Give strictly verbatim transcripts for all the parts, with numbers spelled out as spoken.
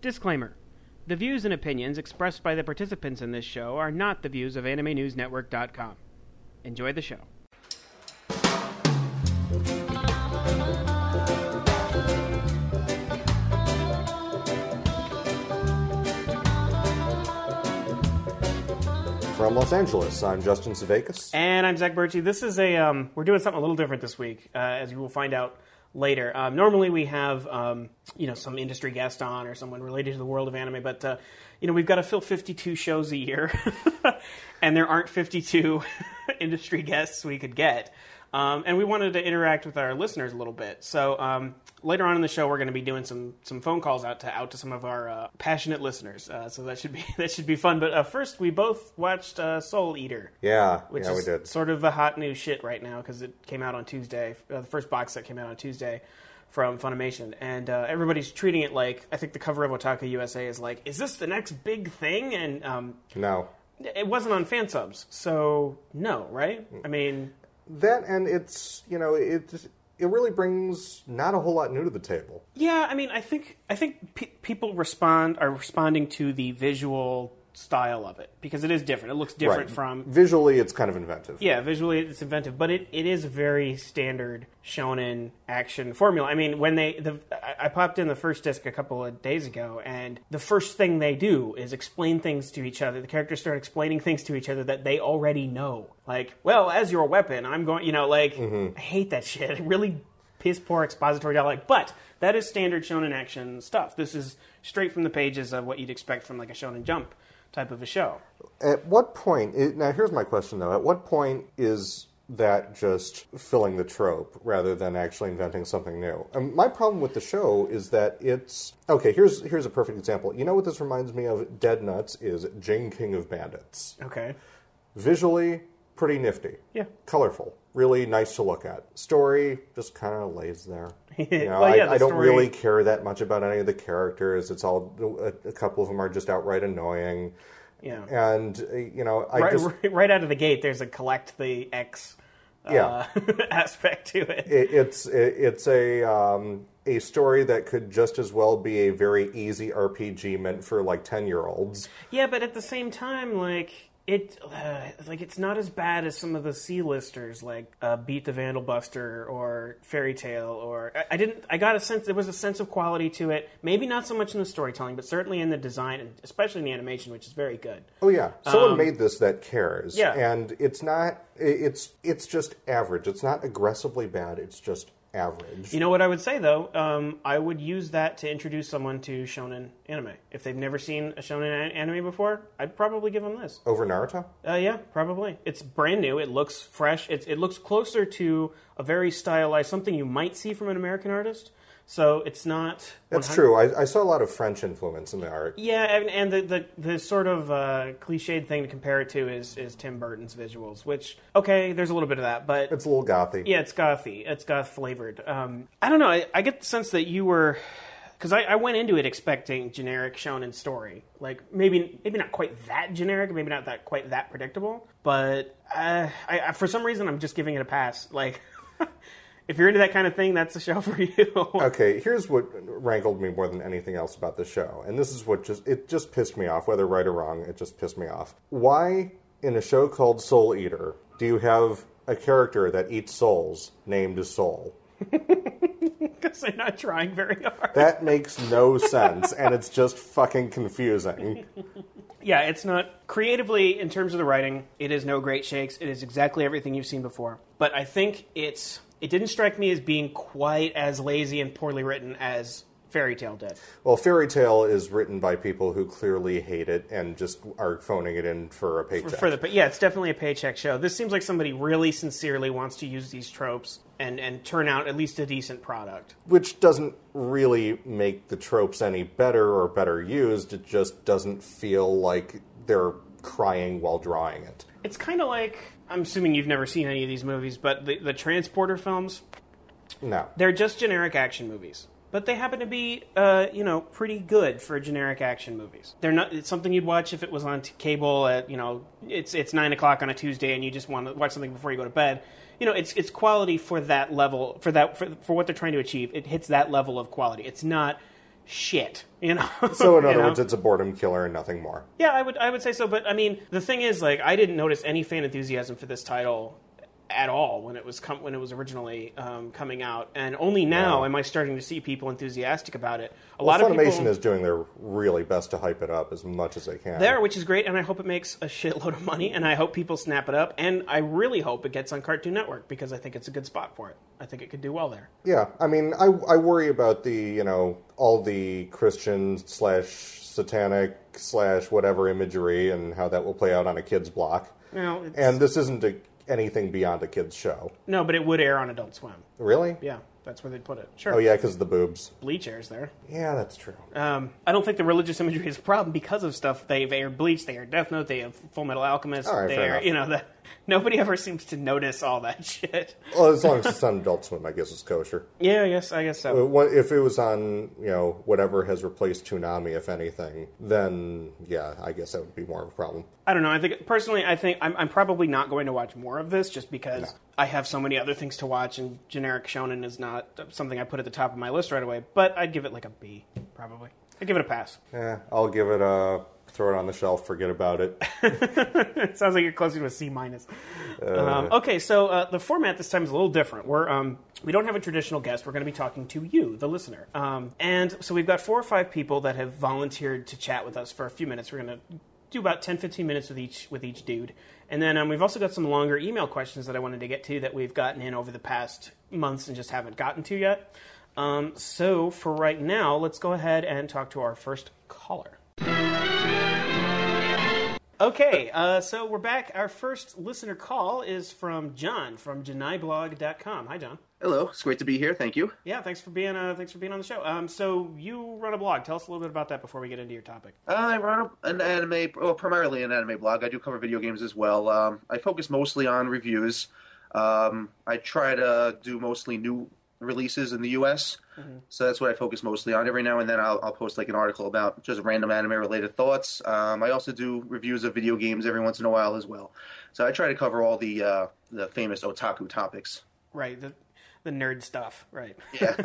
Disclaimer. The views and opinions expressed by the participants in this show are not the views of Anime News Network dot com. Enjoy the show. From Los Angeles, I'm Justin Savakis. And I'm Zach Berchi. This is a, um, we're doing something a little different this week, uh, as you will find out later. Um, normally we have, um, you know, some industry guest on or someone related to the world of anime, but, uh, you know, we've got to fill fifty-two shows a year, and there aren't fifty-two industry guests we could get. Um, and we wanted to interact with our listeners a little bit. So um, later on in the show, we're going to be doing some some phone calls out to out to some of our uh, passionate listeners. Uh, so that should be that should be fun. But uh, first, we both watched uh, Soul Eater. Yeah, which yeah, is we did. Sort of the hot new shit right now because it came out on Tuesday. Uh, the first box set came out on Tuesday from Funimation, and uh, everybody's treating it like, I think the cover of Otaku U S A is like, is this the next big thing? And um, no, it wasn't on fan subs, so no, right? I mean. That, and it's, you know, it it really brings not a whole lot new to the table. Yeah, I mean, I think I think pe- people respond are responding to the visual style of it because it is different. It looks different Right. from Visually, it's kind of inventive. Yeah, visually it's inventive, but it, it is a very standard shonen action formula. I mean, when they the I, I popped in the first disc a couple of days ago, and the first thing they do is explain things to each other. The characters start explaining things to each other that they already know. Like, well, as your weapon, I'm going, you know, like, mm-hmm. I hate that shit. It really piss poor expository dialogue, but that is standard shonen action stuff. This is straight from the pages of what you'd expect from like a Shonen Jump type of a show. At what point, it, now here's my question though, at what point is that just filling the trope rather than actually inventing something new? And my problem with the show is that it's, okay, here's here's a perfect example. You know what this reminds me of? Dead Nuts is Jing King of Bandits. Okay. Visually, pretty nifty. Yeah. Colorful. Really nice to look at. Story just kind of lays there. You know, well, yeah, I, I don't story... really care that much about any of the characters. It's all a, a couple of them are just outright annoying. Yeah. And uh, you know, I right, just right out of the gate, there's a collect the X uh, yeah. aspect to it. it it's it, it's a um, a story that could just as well be a very easy R P G meant for like ten year olds. Yeah, but at the same time, like. It uh, like it's not as bad as some of the C-listers like uh, Beat the Vandal Buster or Fairy Tail or I, I didn't I got a sense there was a sense of quality to it. Maybe not so much in the storytelling, but certainly in the design and especially in the animation, which is very good. Oh yeah, someone um, made this that cares. Yeah, and it's not it's it's just average. It's not aggressively bad. It's just average. You know what I would say though? Um, I would use that to introduce someone to shonen anime. If they've never seen a shonen anime before, I'd probably give them this. Over Naruto? Uh, yeah, probably. It's brand new. It looks fresh. It's, it looks closer to a very stylized, something you might see from an American artist. So it's not... That's one hundred true. I, I saw a lot of French influence in the art. Yeah, and, and the, the the sort of uh, cliched thing to compare it to is, is Tim Burton's visuals, which, okay, there's a little bit of that, but... It's a little gothy. Yeah, it's gothy. It's goth-flavored. Um, I don't know. I, I get the sense that you were... Because I, I went into it expecting generic shonen story. Like, maybe maybe not quite that generic, maybe not that quite that predictable, but uh, I, I, for some reason I'm just giving it a pass. Like... If you're into that kind of thing, that's the show for you. Okay, here's what rankled me more than anything else about the show. And this is what just, it just pissed me off, whether right or wrong, it just pissed me off. Why, in a show called Soul Eater, do you have a character that eats souls named Soul? Because they're not trying very hard. That makes no sense, and it's just fucking confusing. Yeah, it's not... Creatively, in terms of the writing, it is no great shakes. It is exactly everything you've seen before. But I think it's... It didn't strike me as being quite as lazy and poorly written as Fairy Tail did. Well, Fairy Tail is written by people who clearly hate it and just are phoning it in for a paycheck. For, for the, yeah, it's definitely a paycheck show. This seems like somebody really sincerely wants to use these tropes and, and turn out at least a decent product. Which doesn't really make the tropes any better or better used. It just doesn't feel like they're crying while drawing it. It's kind of like... I'm assuming you've never seen any of these movies, but the, the Transporter films, no, they're just generic action movies. But they happen to be, uh, you know, pretty good for generic action movies. They're not. It's something you'd watch if it was on t- cable at, you know, it's it's nine o'clock on a Tuesday and you just want to watch something before you go to bed. You know, it's it's quality for that level, for that for, for what they're trying to achieve. It hits that level of quality. It's not shit, you know. So in other you know? words, it's a boredom killer and nothing more. Yeah, I would I would say so. But I mean, the thing is, like, I didn't notice any fan enthusiasm for this title at all when it was com- when it was originally um, coming out, and only now Yeah. am I starting to see people enthusiastic about it. A Well, lot of Funimation people is doing their really best to hype it up as much as they can. there, which is great, and I hope it makes a shitload of money, and I hope people snap it up, and I really hope it gets on Cartoon Network because I think it's a good spot for it. I think it could do well there. Yeah, I mean, I, I worry about the, you know, all the Christian slash satanic slash whatever imagery and how that will play out on a kid's block. No, it's, And this isn't a, anything beyond a kid's show. no, but it would air on Adult Swim. Really? Yeah, that's where they'd put it. Sure. Oh, yeah, because of the boobs. Bleach airs there. Yeah, that's true. Um, I don't think the religious imagery is a problem because of stuff. They've aired Bleach, they aired Death Note, they have Full Metal Alchemist. All right, they fair air, enough. you know, that nobody ever seems to notice all that shit. Well, as long as it's on Adult Swim, I guess it's kosher. Yeah, I guess I guess so. Uh, what- If it was on, you know, whatever has replaced Toonami, if anything, then, yeah, I guess that would be more of a problem. I don't know. I think personally, I think I'm, I'm probably not going to watch more of this just because No. I have so many other things to watch, and generic shonen is not something I put at the top of my list right away. But I'd give it like a B, probably. I'd give it a pass. Yeah, I'll give it a... throw it on the shelf, forget about it. It sounds like you're closer to a C minus. Um, okay, so uh, the format this time is a little different. We're um, we don't have a traditional guest. We're going to be talking to you, the listener. Um, and so we've got four or five people that have volunteered to chat with us for a few minutes. We're going to do about ten, fifteen minutes with each with each dude. And then um, we've also got some longer email questions that I wanted to get to that we've gotten in over the past months and just haven't gotten to yet. Um, so for right now, let's go ahead and talk to our first caller. Okay, uh, so we're back. Our first listener call is from John from Janai Blog dot com. Hi, John. Hello, it's great to be here. Thank you. Yeah, thanks for being uh, thanks for being on the show. Um, so you run a blog. Tell us a little bit about that before we get into your topic. Uh, I run an anime, well, primarily an anime blog. I do cover video games as well. Um, I focus mostly on reviews. Um, I try to do mostly new releases in the U S, mm-hmm. So that's what I focus mostly on. Every now and then I'll, I'll post like an article about just random anime-related thoughts. Um, I also do reviews of video games every once in a while as well. So I try to cover all the uh, the famous otaku topics. Right, the the nerd stuff. Right. Yeah.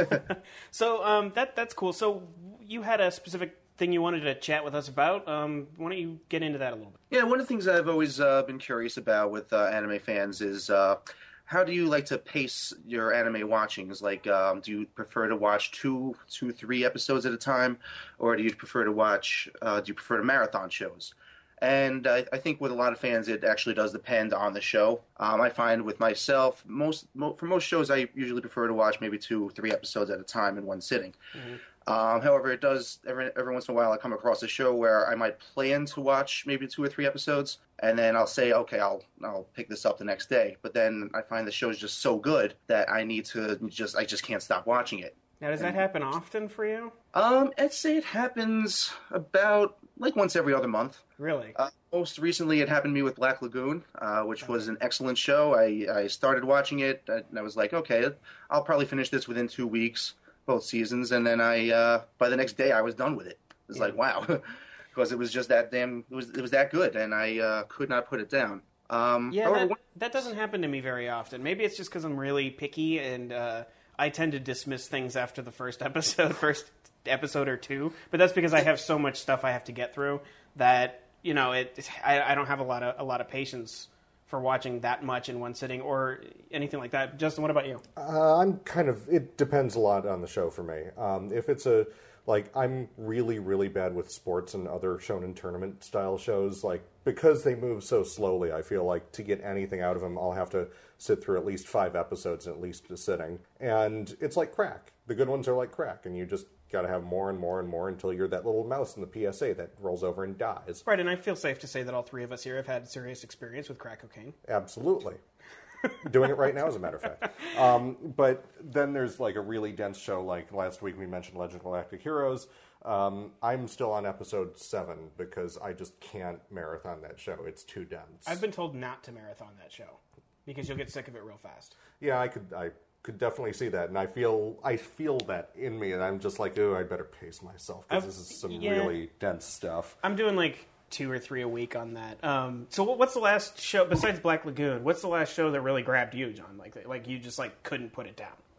So um, that that's cool. So you had a specific thing you wanted to chat with us about. Um, why don't you get into that a little bit? Yeah, one of the things I've always uh, been curious about with uh, anime fans is uh, how do you like to pace your anime watchings? Like, um, do you prefer to watch two, two, three episodes at a time, or do you prefer to watch? Uh, do you prefer to marathon shows? And I, I think with a lot of fans, it actually does depend on the show. Um, I find with myself, most mo- for most shows, I usually prefer to watch maybe two, three episodes at a time in one sitting. Mm-hmm. Um, however, it does every every once in a while I come across a show where I might plan to watch maybe two or three episodes, and then I'll say, okay, I'll I'll pick this up the next day. But then I find the show is just so good that I need to just I just can't stop watching it. Now, does that happen often for you? Um, I'd say it happens about like once every other month. Really? Uh, most recently, it happened to me with Black Lagoon, uh, which was an excellent show. I, I started watching it, and I was like, okay, I'll probably finish this within two weeks, both seasons, and then I uh, by the next day I was done with it. It was yeah. like, wow, because it was just that damn, it was it was that good, and I uh, could not put it down. Um, yeah, that, that doesn't happen to me very often. Maybe it's just because I'm really picky and. Uh... I tend to dismiss things after the first episode, first episode or two, but that's because I have so much stuff I have to get through that you know it. I, I don't have a lot of a lot of patience for watching that much in one sitting or anything like that. Justin, what about you? Uh, I'm kind of. It depends a lot on the show for me. Um, if it's a like, I'm really really bad with sports and other shonen tournament style shows, like because they move so slowly. I feel like to get anything out of them, I'll have to sit through at least five episodes in at least a sitting. And it's like crack. The good ones are like crack, and you just got to have more and more and more until you're that little mouse in the P S A that rolls over and dies. Right, and I feel safe to say that all three of us here have had serious experience with crack cocaine. Absolutely. Doing it right now, as a matter of fact. Um, but then there's like a really dense show, like last week we mentioned Legend of Galactic Heroes. Um, I'm still on episode seven because I just can't marathon that show. It's too dense. I've been told not to marathon that show because you'll get sick of it real fast. Yeah, I could I could definitely see that, and I feel I feel that in me, and I'm just like, oh, I better pace myself because this is some yeah. really dense stuff. I'm doing like two or three a week on that. Um, so what's the last show besides Black Lagoon? What's the last show that really grabbed you, John? Like like you just like couldn't put it down?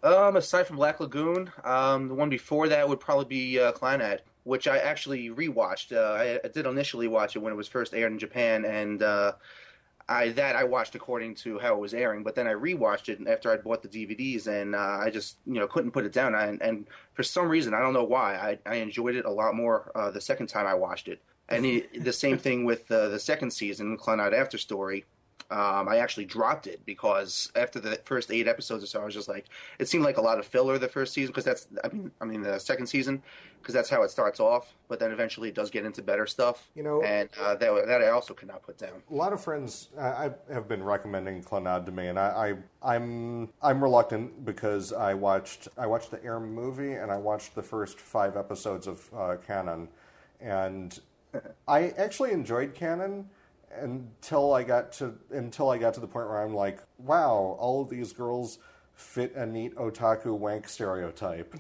Um, aside from Black Lagoon, um, the one before that would probably be uh, Clannad, which I actually rewatched. Uh, I, I did initially watch it when it was first aired in Japan, and uh, I that I watched according to how it was airing. But then I rewatched it after I'd bought the D V Ds, and uh, I just you know couldn't put it down. I, and for some reason, I don't know why, I, I enjoyed it a lot more uh, the second time I watched it. And the, the same thing with uh, the second season, Clannad After Story. Um, I actually dropped it because after the first eight episodes or so, I was just like, it seemed like a lot of filler the first season because that's, I mean, I mean the second season because that's how it starts off. But then eventually it does get into better stuff. You know, and uh, that that I also could not put down. A lot of friends uh, I have been recommending Clannad to me, and I, I I'm I'm reluctant because I watched I watched the Air movie and I watched the first five episodes of uh, Canon, and I actually enjoyed Canon. Until I got to until I got to the point where I'm like, wow, all of these girls fit a neat otaku wank stereotype,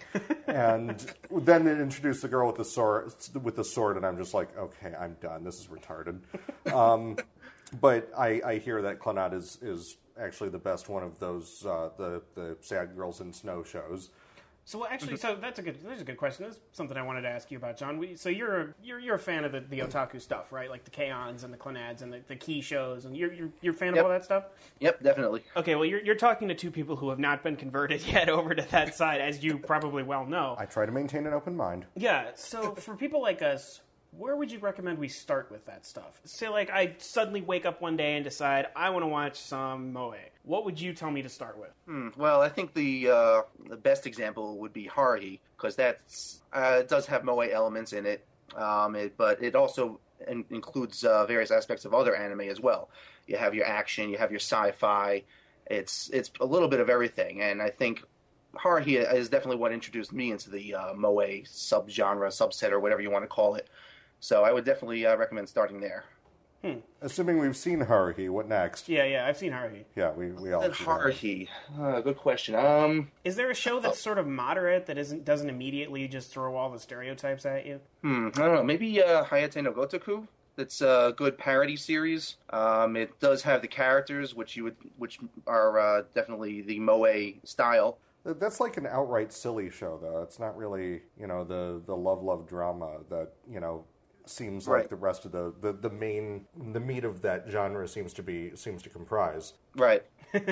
and then it introduced the girl with the sword with the sword, and I'm just like, okay, I'm done. This is retarded. Um, but I, I hear that Clannad is is actually the best one of those uh, the the sad girls in snow shows. So well, actually, so that's a good. That's a good question. That's something I wanted to ask you about, John. We, so you're you're you're a fan of the, the otaku stuff, right? Like the K-ons and the Clannads and the, the key shows, and you're you're, you're a fan Yep. of all that stuff. Yep, definitely. Okay, well, you're you're talking to two people who have not been converted yet over to that side, as you probably well know. I try to maintain an open mind. Yeah. So for people like us, where would you recommend we start with that stuff? Say, like, I suddenly wake up one day and decide I want to watch some Moe. What would you tell me to start with? Hmm, well, I think the uh, the best example would be Haruhi because that's uh, it does have moe elements in it, um, it but it also in- includes uh, various aspects of other anime as well. You have your action, you have your sci-fi. It's it's a little bit of everything, and I think Haruhi is definitely what introduced me into the uh, moe subgenre, subset, or whatever you want to call it. So I would definitely uh, recommend starting there. Hmm. Assuming we've seen Haruhi, what next? Yeah, yeah, I've seen Haruhi. Yeah, we we all Then see Haruhi, uh, good question. Um, Is there a show that's sort of moderate that isn't doesn't immediately just throw all the stereotypes at you? Hmm, I don't know. Maybe uh, Hayate no Gotoku. It's a good parody series. Um, it does have the characters, which you would, which are uh, definitely the moe style. That's like an outright silly show, though. It's not really, you know, the, the love love drama that, you know, seems like Right. the rest of the, the, the main the meat of that genre seems to be seems to comprise. Right.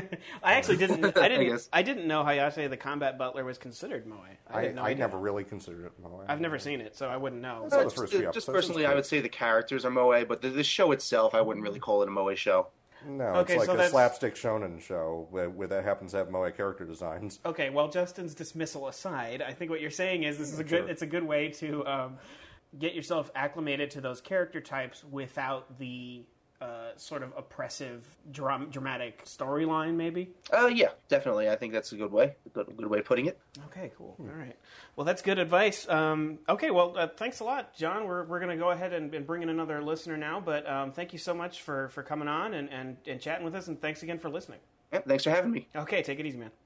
I actually didn't. I I didn't. guess. I, didn't know Hayate the Combat Butler was considered moe. I, I, had no I idea. never really considered it. No, I- I've never seen it, so I wouldn't know. saw the Just, first few just episodes. personally, It's I good. would say the characters are moe, but the, the show itself, I wouldn't really call it a moe show. No, Okay, it's like so a that's- slapstick shonen show where, where that happens to have moe character designs. Okay, well, Justin's dismissal aside, I think what you're saying is this is a Sure. good. It's a good way to um, get yourself acclimated to those character types without the uh, sort of oppressive, dram- dramatic storyline. Maybe. Uh, yeah, definitely. I think that's a good way, a good, good way of putting it. Okay, cool. All right. Well, that's good advice. Um, okay, well, uh, thanks a lot, John. We're we're going to go ahead and, and bring in another listener now, but um, thank you so much for, for coming on and, and, and chatting with us, and thanks again for listening. Yeah, thanks for having me. Okay, take it easy, man.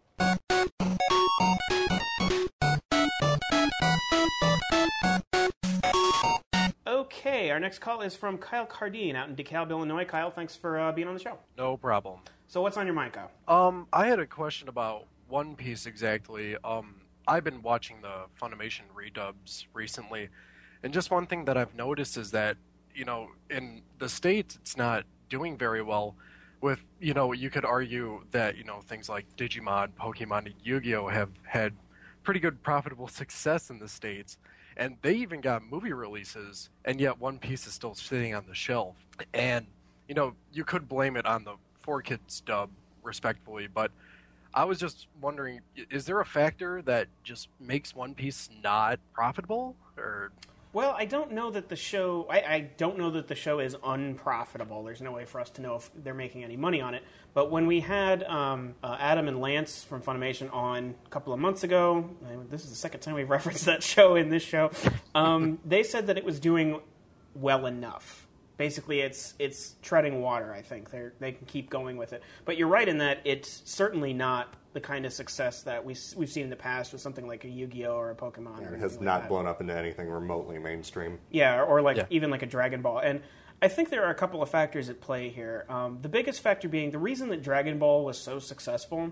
Okay, our next call is from Kyle Cardine out in DeKalb, Illinois. Kyle, thanks for uh, being on the show. No problem. So what's on your mind, Kyle? Um, I had a question about One Piece exactly. Um, I've been watching the Funimation redubs recently, and just one thing that I've noticed is that, you know, in the States, it's not doing very well. With, you know, you could argue that, you know, things like Digimon, Pokemon, and Yu-Gi-Oh! Have had pretty good profitable success in the States. And they even got movie releases, and yet One Piece is still sitting on the shelf. And, you know, you could blame it on the four kids dub, respectfully, but I was just wondering, is there a factor that just makes One Piece not profitable? Or Well, I don't know that the show. I, I don't know that the show is unprofitable. There's no way for us to know if they're making any money on it. But when we had um, uh, Adam and Lance from Funimation on a couple of months ago, and this is the second time we've referenced that show in this show. Um, they said that it was doing well enough. Basically, it's it's treading water. I think they they can keep going with it. But you're right in that it's certainly not the kind of success that we we've seen in the past with something like a Yu-Gi-Oh or a Pokemon. Or It has anything not like that. blown up into anything remotely mainstream. Yeah, or like Yeah. even like a Dragon Ball. And I think there are a couple of factors at play here. Um, the biggest factor being the reason that Dragon Ball was so successful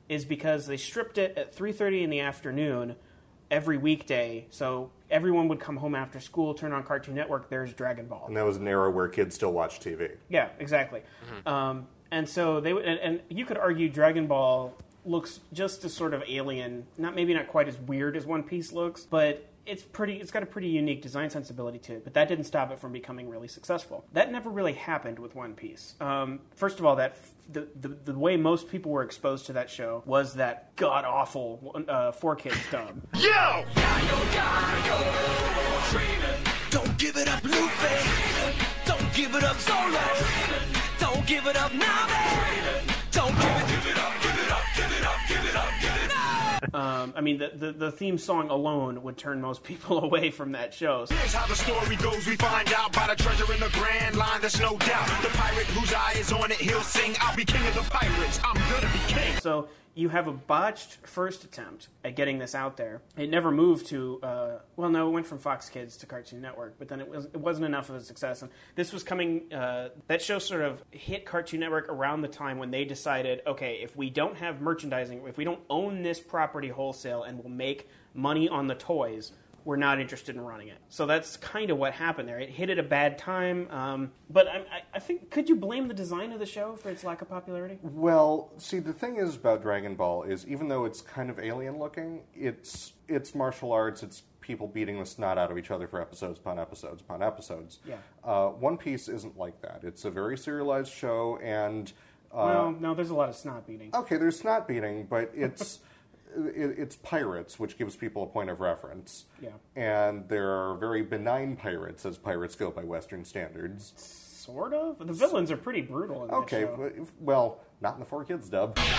is because they stripped it at three thirty in the afternoon every weekday, so everyone would come home after school, turn on Cartoon Network, there's Dragon Ball. And that was an era where kids still watch T V. Yeah, exactly. Mm-hmm. Um, and so they and, and you could argue Dragon Ball looks just as sort of alien, not maybe not quite as weird as One Piece looks, but it's pretty. It's got a pretty unique design sensibility to it. But that didn't stop it from becoming really successful. That never really happened with One Piece. Um, first of all, that the, the the way most people were exposed to that show was that god awful uh, four kids dub. Yo! Don't give it up, Luffy. Don't give it up, Zoro. Don't give it up, Nami. Don't give it, give it up, give it up, give it up, give it up, give it up. Um, I mean, the, the the theme song alone would turn most people away from that show. Here's how the story goes. We find out by the treasure in the Grand Line. There's no doubt. The pirate whose eye is on it, he'll sing. I'll be king of the pirates. I'm gonna be king. So you have a botched first attempt at getting this out there. It never moved to, uh, well, no, it went from Fox Kids to Cartoon Network, but then it, was, it wasn't enough of a success. And this was coming, uh, that show sort of hit Cartoon Network around the time when they decided, okay, if we don't have merchandising, if we don't own this property wholesale and we'll make money on the toys, we're not interested in running it. So that's kind of what happened there. It hit at a bad time. Um, but I, I think, could you blame the design of the show for its lack of popularity? Well, see, the thing is about Dragon Ball is even though it's kind of alien-looking, it's it's martial arts, it's people beating the snot out of each other for episodes upon episodes upon episodes. Yeah. Uh, One Piece isn't like that. It's a very serialized show, and... Uh, well, no, there's a lot of snot beating. Okay, there's snot beating, but it's... It's pirates, which gives people a point of reference. Yeah. And there are very benign pirates, as pirates go by Western standards. Sort of? The villains are pretty brutal in that Okay, show. w- well, not in the Four Kids dub. His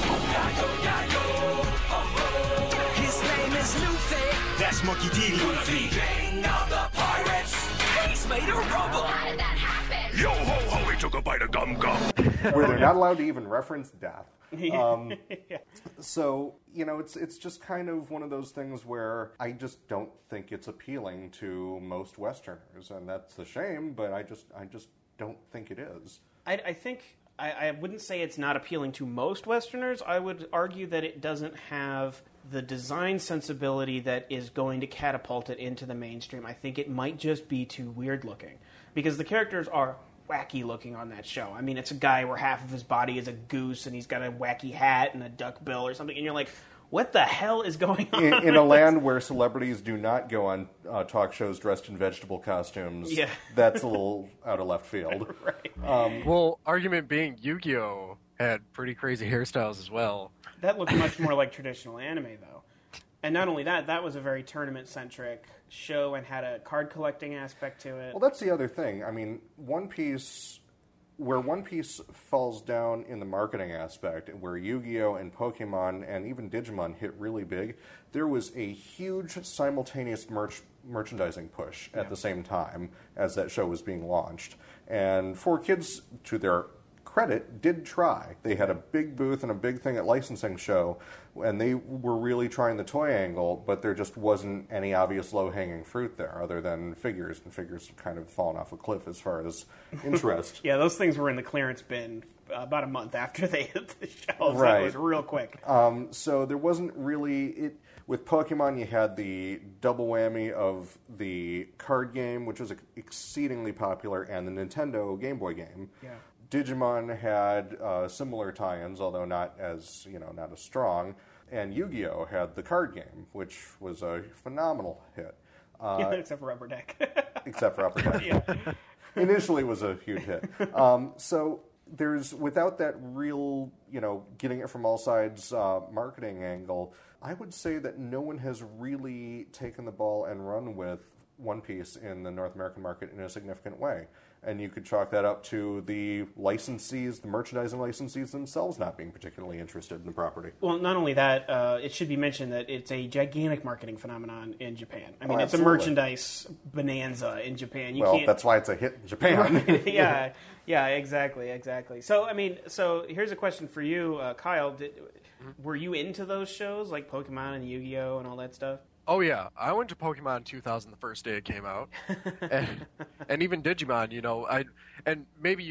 name is Luffy. That's Monkey D. Luffy. King of the pirates. He's made of rubber. How did that happen? Yo ho ho, he took a bite of gum gum. Where they're not allowed to even reference death. Um, yeah. So, you know, it's it's just kind of one of those things where I just don't think it's appealing to most Westerners, and that's a shame, but I just I just don't think it is. I, I think I, I wouldn't say it's not appealing to most Westerners. I would argue that it doesn't have the design sensibility that is going to catapult it into the mainstream. I think it might just be too weird looking, because the characters are wacky looking on that show. I mean, it's a guy where half of his body is a goose and he's got a wacky hat and a duck bill or something, and you're like, what the hell is going on? In, in a land where celebrities do not go on uh, talk shows dressed in vegetable costumes, yeah. that's a little out of left field. Right. Um, well, argument being, Yu-Gi-Oh! Had pretty crazy hairstyles as well. That looked much more like traditional anime, though. And not only that, that was a very tournament-centric show and had a card collecting aspect to it. Well, that's the other thing. I mean, One Piece, where One Piece falls down in the marketing aspect, where Yu-Gi-Oh! And Pokemon and even Digimon hit really big, there was a huge simultaneous merch merchandising push at yeah. the same time as that show was being launched. And Four Kids, to their credit, did try. They had a big booth and a big thing at Licensing Show, and they were really trying the toy angle, but there just wasn't any obvious low-hanging fruit there other than figures, and figures have kind of fallen off a cliff as far as interest. Yeah, those things were in the clearance bin about a month after they hit the shelves. Right. It was real quick. Um, so there wasn't really... it. With Pokemon, you had the double whammy of the card game, which was exceedingly popular, and the Nintendo Game Boy game. Yeah. Digimon had uh, similar tie-ins, although not as you know, not as strong. And Yu-Gi-Oh! Had the card game, which was a phenomenal hit. Uh, yeah, except for Upper Deck. except for Upper Deck. Yeah. Initially was a huge hit. Um, so there's, without that real, you know, getting it from all sides uh, marketing angle, I would say that no one has really taken the ball and run with One Piece in the North American market in a significant way. And you could chalk that up to the licensees, the merchandising licensees themselves not being particularly interested in the property. Well, not only that, uh, it should be mentioned that it's a gigantic marketing phenomenon in Japan. I mean, oh, it's a merchandise bonanza in Japan. You well, can't... that's why it's a hit in Japan. yeah, yeah, exactly, exactly. So, I mean, so here's a question for you, uh, Kyle. Did, were you into those shows, like Pokemon and Yu-Gi-Oh! And all that stuff? Oh, yeah. I went to Pokemon two thousand the first day it came out. and, and even Digimon, you know. I And maybe you could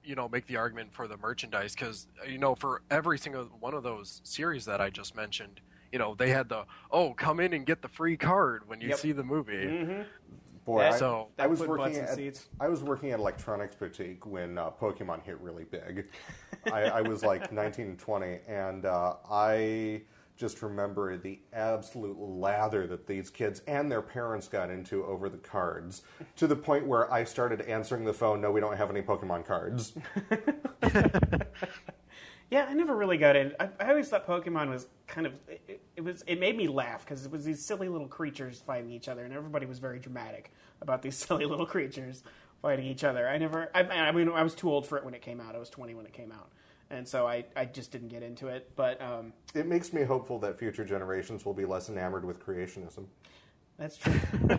you know, make the argument for the merchandise because, you know, for every single one of those series that I just mentioned, you know, they had the, oh, come in and get the free card when you Yep. see the movie. Mm-hmm. Boy, I, So- I was put working butts in at seats. I was working at Electronics Boutique when uh, Pokemon hit really big. I, I was like nineteen and twenty, and uh, I just remember the absolute lather that these kids and their parents got into over the cards, to the point where I started answering the phone. No, we don't have any Pokemon cards. Yeah, I never really got in. I, I always thought Pokemon was kind of it, it was it made me laugh because it was these silly little creatures fighting each other, and everybody was very dramatic about these silly little creatures fighting each other. I never. I, I mean, I was too old for it when it came out. I was twenty when it came out, and so I, I just didn't get into it. But um, It makes me hopeful that future generations will be less enamored with creationism. that's true.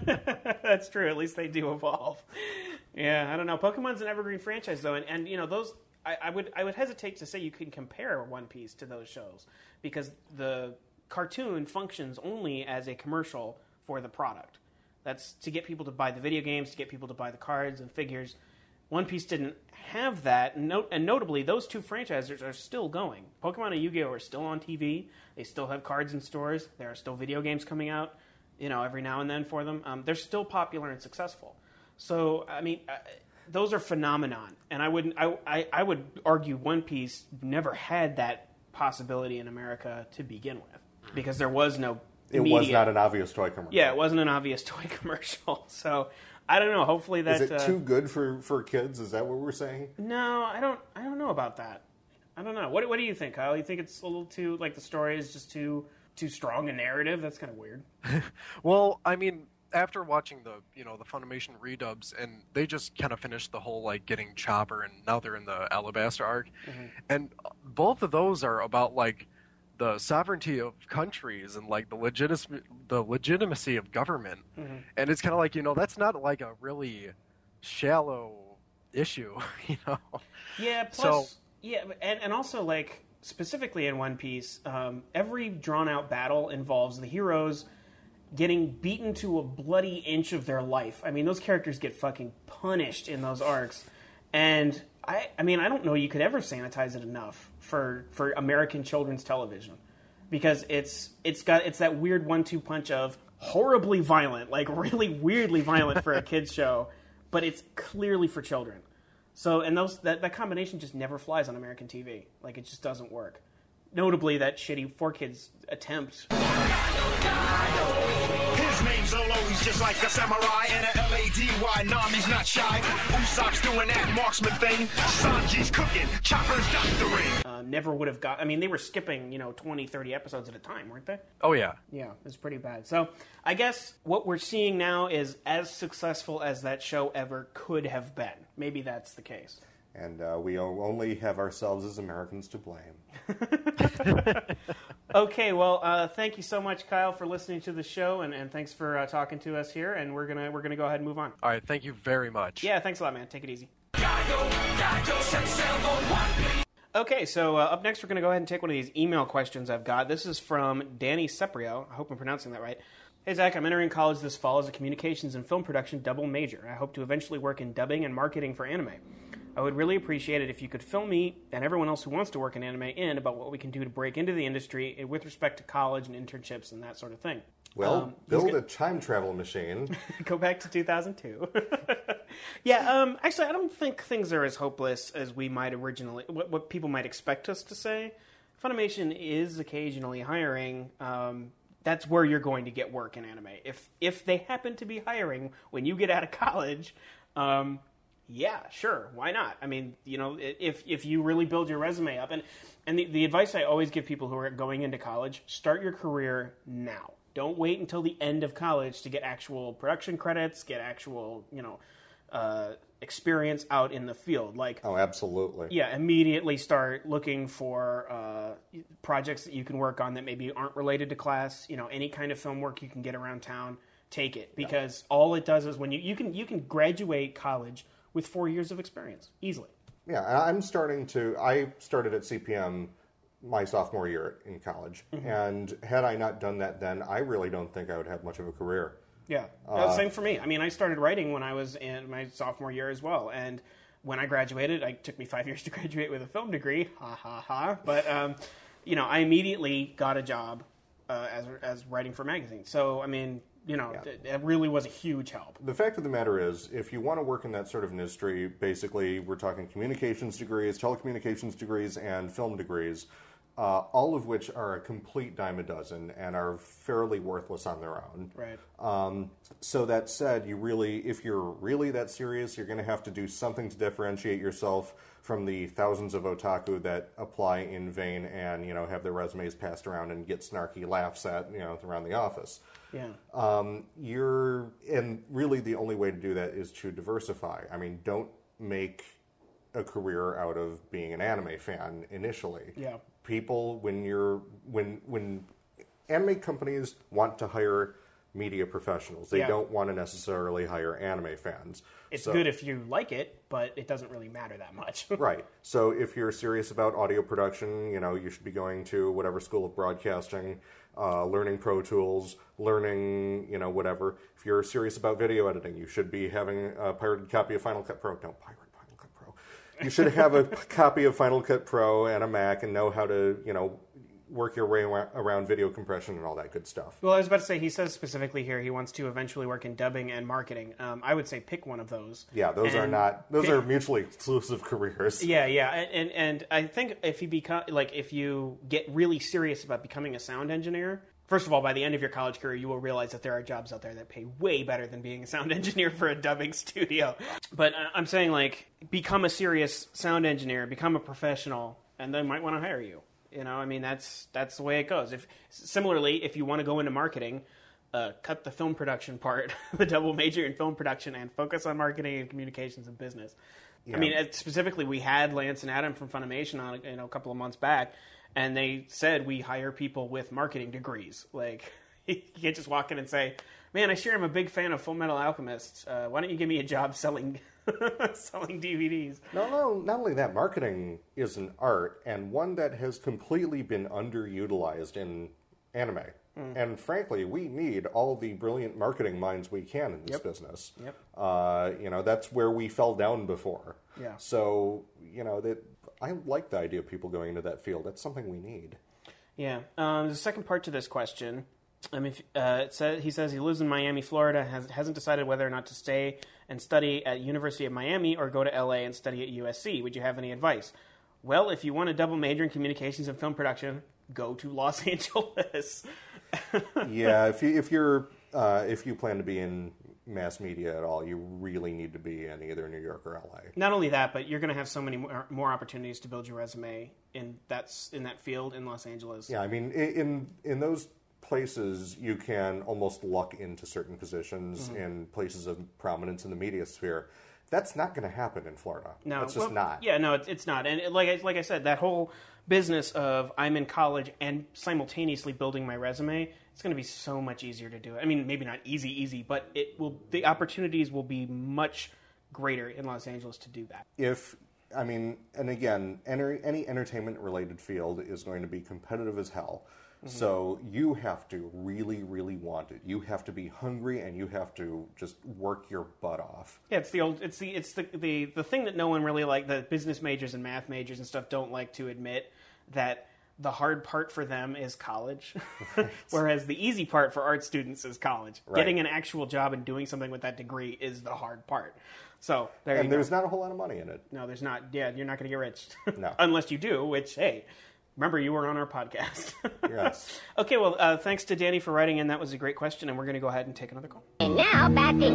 That's true. At least they do evolve. Yeah, I don't know. Pokemon's an evergreen franchise though, and, and you know those. I, I would I would hesitate to say you can compare One Piece to those shows because the cartoon functions only as a commercial for the product. That's to get people to buy the video games, to get people to buy the cards and figures. One Piece didn't have that, and, not, and notably, those two franchises are still going. Pokemon and Yu-Gi-Oh! Are still on T V. They still have cards in stores. There are still video games coming out, you know, every now and then for them. Um, they're still popular and successful. So, I mean, uh, those are phenomenon, and I wouldn't. I, I I would argue One Piece never had that possibility in America to begin with because there was no. It was immediate- not an obvious toy commercial. Yeah, it wasn't an obvious toy commercial. So I don't know. Hopefully that. Is it uh, too good for, for kids? Is that what we're saying? No, I don't. I don't know about that. I don't know. What What do you think, Kyle? You think it's a little too like the story is just too too strong a narrative? That's kind of weird. Well, I mean, after watching the you know the Funimation redubs, and they just kind of finished the whole like getting Chopper, and now they're in the Alabasta arc, Mm-hmm. and both of those are about like the sovereignty of countries and like the legit the legitimacy of government, Mm-hmm. and it's kind of like you know that's not like a really shallow issue, you know. Yeah. Plus, So- yeah, and and also like specifically in One Piece, um, every drawn out battle involves the heroes getting beaten to a bloody inch of their life. I mean, those characters get fucking punished in those arcs, and I, I mean, I don't know you could ever sanitize it enough for, for American children's television because it's it's got it's that weird one-two punch of horribly violent, like really weirdly violent for a kids show, but it's clearly for children. So, and those that, that combination just never flies on American T V. Like it just doesn't work. Notably, that shitty four kids attempt. His name's Olo, he's just like a samurai and a L A D Y. Nami's not shy. Usopp's doing that marksman thing. Sanji's cooking. Chopper's doctoring. Uh, never would have got. I mean, they were skipping, you know, twenty, thirty episodes at a time, weren't they? Oh yeah. Yeah, it's pretty bad. So, I guess what we're seeing now is as successful as that show ever could have been. Maybe that's the case. And uh, we o- only have ourselves as Americans to blame. Okay, well, uh, thank you so much, Kyle, for listening to the show, and, and thanks for uh, talking to us here. And we're gonna we're gonna go ahead and move on. All right, thank you very much. Yeah, thanks a lot, man. Take it easy. Okay, so uh, up next, we're gonna go ahead and take one of these email questions I've got. This is from Danny Seprio. I hope I'm pronouncing that right. Hey, Zach, I'm entering college this fall as a communications and film production double major. I hope to eventually work in dubbing and marketing for anime. I would really appreciate it if you could fill me and everyone else who wants to work in anime in about what we can do to break into the industry with respect to college and internships and that sort of thing. Well, Um, he's build go- a time travel machine. Go back to two thousand two. Yeah, um, actually, I don't think things are as hopeless as we might originally, what, what people might expect us to say. Funimation is occasionally hiring. Um, that's where you're going to get work in anime. If if they happen to be hiring when you get out of college, um, yeah, sure, why not? I mean, you know, if if you really build your resume up, and and the, the advice I always give people who are going into college: start your career now. Don't wait until the end of college to get actual production credits, get actual, you know, uh, experience out in the field. Like, Oh, absolutely. yeah, immediately start looking for uh, projects that you can work on that maybe aren't related to class. You know, any kind of film work you can get around town, take it, because all it does is when you you can you can graduate college with four years of experience easily. Yeah, and I'm starting to. I started at C P M my sophomore year in college, Mm-hmm. and had I not done that then, I really don't think I would have much of a career. Yeah, uh, same for me. I mean, I started writing when I was in my sophomore year as well, and when I graduated, it took me five years to graduate with a film degree. Ha ha ha. But um, you know, I immediately got a job uh, as as writing for magazines. So I mean, you know, Yeah. it, it really was a huge help. The fact of the matter is, if you want to work in that sort of industry, basically we're talking communications degrees, telecommunications degrees, and film degrees, uh, all of which are a complete dime a dozen and are fairly worthless on their own. Right. Um, so that said, you really, if you're really that serious, you're going to have to do something to differentiate yourself from the thousands of otaku that apply in vain and, you know, have their resumes passed around and get snarky laughs at, you know, around the office. Yeah. Um, you're, and really the only way to do that is to diversify. I mean, don't make a career out of being an anime fan initially. Yeah. People, when you're, when, when anime companies want to hire media professionals, they Yeah. don't want to necessarily hire anime fans. It's So- good if you like it, but it doesn't really matter that much. Right. So if you're serious about audio production, you know, you should be going to whatever school of broadcasting, uh, learning Pro Tools, learning, you know, whatever. If you're serious about video editing, you should be having a pirated copy of Final Cut Pro. Don't pirate Final Cut Pro. You should have a copy of Final Cut Pro and a Mac and know how to, you know, work your way ar- around video compression and all that good stuff. Well, I was about to say, he says specifically here he wants to eventually work in dubbing and marketing. Um, I would say pick one of those. Yeah, those are And not, those pick- are mutually exclusive careers. Yeah, yeah, and, and and I think if you become like if you get really serious about becoming a sound engineer, first of all, by the end of your college career, you will realize that there are jobs out there that pay way better than being a sound engineer for a dubbing studio. But uh, I'm saying, like, become a serious sound engineer, become a professional, and they might want to hire you. You know, I mean, that's that's the way it goes. If similarly, if you want to go into marketing, uh, cut the film production part, the double major in film production, and focus on marketing and communications and business. Yeah. I mean, uh, specifically, we had Lance and Adam from Funimation on, you know, a couple of months back, and they said we hire people with marketing degrees. Like, you can't just walk in and say, "Man, I sure am a big fan of Full Metal Alchemist. Uh, why don't you give me a job selling selling D V Ds?" No, no, not only that, marketing is an art, and one that has completely been underutilized in anime. Mm. And frankly, we need all the brilliant marketing minds we can in this Yep. business. Yep. Uh, you know, that's where we fell down before. Yeah. So, you know, that I like the idea of people going into that field. That's something we need. Yeah. Um, there's a second part to this question. I mean, uh, it says, he says he lives in Miami, Florida, has, hasn't decided whether or not to stay and study at University of Miami or go to L A and study at U S C. Would you have any advice? Well, if you want a double major in communications and film production, go to Los Angeles. Yeah, if you if you're uh, if you plan to be in mass media at all, you really need to be in either New York or L A. Not only that, but you're going to have so many more, more opportunities to build your resume in that's in that field in Los Angeles. Yeah, I mean, i- in in those places, you can almost luck into certain positions Mm-hmm. in places of prominence in the media sphere. That's not going to happen in Florida. No, that's just well, not. Yeah, no, it's, it's not. And it, like I, like I said, that whole business of I'm in college and simultaneously building my resume, it's going to be so much easier to do it. I mean, maybe not easy, easy, but it will. The opportunities will be much greater in Los Angeles to do that. If I mean, and again, enter, any entertainment-related field is going to be competitive as hell. Mm-hmm. So you have to really, really want it. You have to be hungry, and you have to just work your butt off. Yeah, it's the old. It's the it's the the the thing that no one really like. The business majors and math majors and stuff don't like to admit that the hard part for them is college, whereas the easy part for art students is college. Right. Getting an actual job and doing something with that degree is the hard part. So there And you there's go. not a whole lot of money in it. No, there's not. Yeah, you're not going to get rich. No. Unless you do, which, hey, remember you were on our podcast. Yes. Okay, well, uh, thanks to Danny for writing in. That was a great question, and we're going to go ahead and take another call. And now back to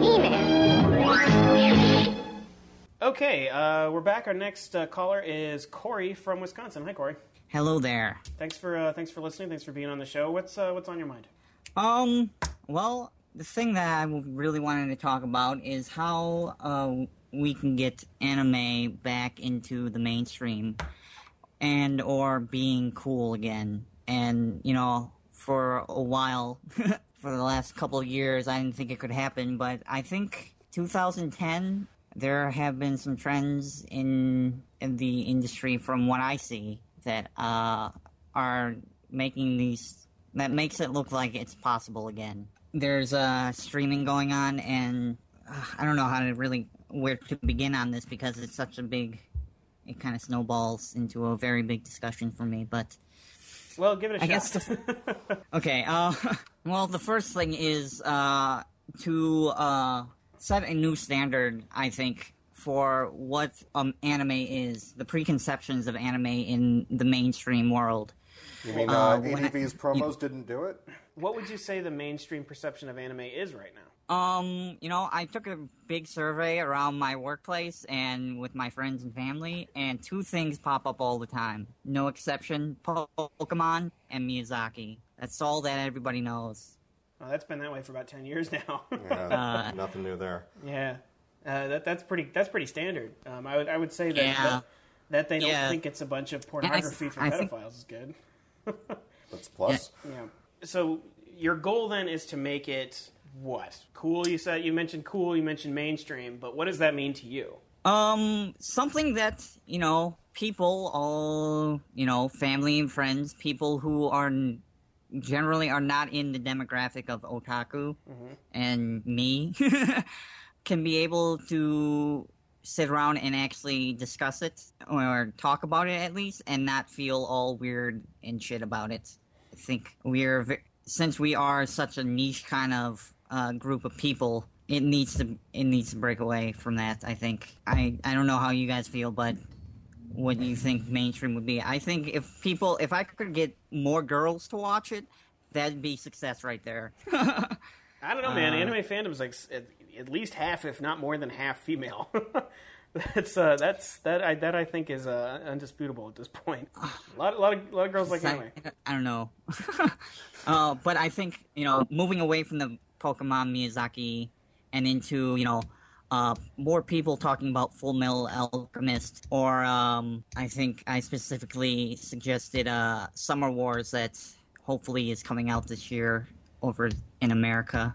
email. Okay, uh, we're back. Our next uh, caller is Corey from Wisconsin. Hi, Corey. Hello there. Thanks for uh, thanks for listening. Thanks for being on the show. What's uh, what's on your mind? Um, well, the thing that I really wanted to talk about is how uh, we can get anime back into the mainstream and or being cool again. And, you know, for a while, for the last couple of years, I didn't think it could happen, but I think two thousand ten, there have been some trends in, in the industry from what I see that uh, are making these, that makes it look like it's possible again. There's uh, streaming going on, and uh, I don't know how to really where to begin on this because it's such a big. It kind of snowballs into a very big discussion for me, but. Well, give it a I shot. guess. The, okay. Uh, well, the first thing is uh, to uh, set a new standard. I think for what um, anime is, the preconceptions of anime in the mainstream world. You mean Uh, uh, when A D V's I- promos you- didn't do it? What would you say the mainstream perception of anime is right now? Um, you know, I took a big survey around my workplace and with my friends and family, and two things pop up all the time. No exception, po- Pokemon and Miyazaki. That's all that everybody knows. Well, that's been that way for about ten years now. Yeah, nothing new there. Yeah, uh, that that's pretty that's pretty standard. Um, I would I would say that Yeah. that, that they don't Yeah. think it's a bunch of I- pornography for I think- pedophiles is good. That's a plus. Yeah. So your goal then is to make it what? Cool. You said you mentioned cool. You mentioned mainstream. But what does that mean to you? Um, something that, you know, people, all, you know, family and friends, people who are n- generally are not in the demographic of otaku and me can be able to sit around and actually discuss it or talk about it at least and not feel all weird and shit about it. I think we're, ve- since we are such a niche kind of uh, group of people, it needs to it needs to break away from that. I think I I don't know how you guys feel, but what do you think mainstream would be? I think if people if I could get more girls to watch it, that'd be success right there. I don't know, man. Uh, Anime fandom's like s- at, at least half, if not more than half, female. that's uh, that's that I that I think is uh, undisputable at this point. A lot, a lot of, a lot of girls like anime. I, I don't know. uh, but I think, you know, moving away from the Pokemon Miyazaki and into, you know, uh, more people talking about Full Metal Alchemist, or um, I think I specifically suggested uh, Summer Wars that hopefully is coming out this year over in America.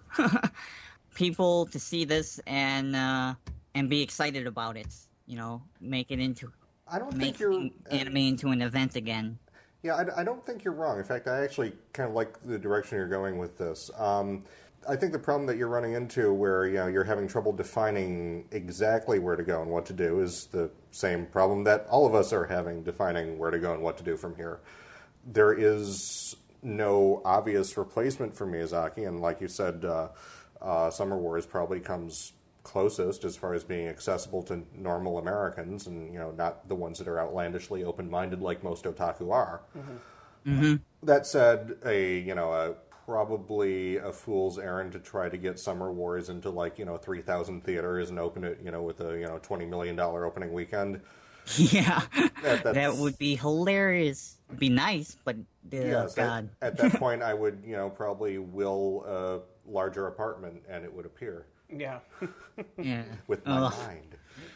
People to see this and uh, and be excited about it, you know, make it into I don't make think you're. anime into an event again. Yeah, I, I don't think you're wrong. In fact, I actually kind of like the direction you're going with this. Um, I think the problem that you're running into where, you know, you're having trouble defining exactly where to go and what to do is the same problem that all of us are having defining where to go and what to do from here. There is no obvious replacement for Miyazaki, and like you said, uh, uh, Summer Wars probably comes closest as far as being accessible to normal Americans, and you know, not the ones that are outlandishly open-minded like most otaku are. Mm-hmm. That said, a you know a probably a fool's errand to try to get Summer Wars into like you know three thousand theaters and open it you know with a you know twenty million dollar opening weekend. Yeah, That- that's- that would be hilarious. It'd be nice, but oh, Yes, at, God. at that point, I would you know probably will a larger apartment, and it would appear Yeah. Yeah. with my Ugh. mind.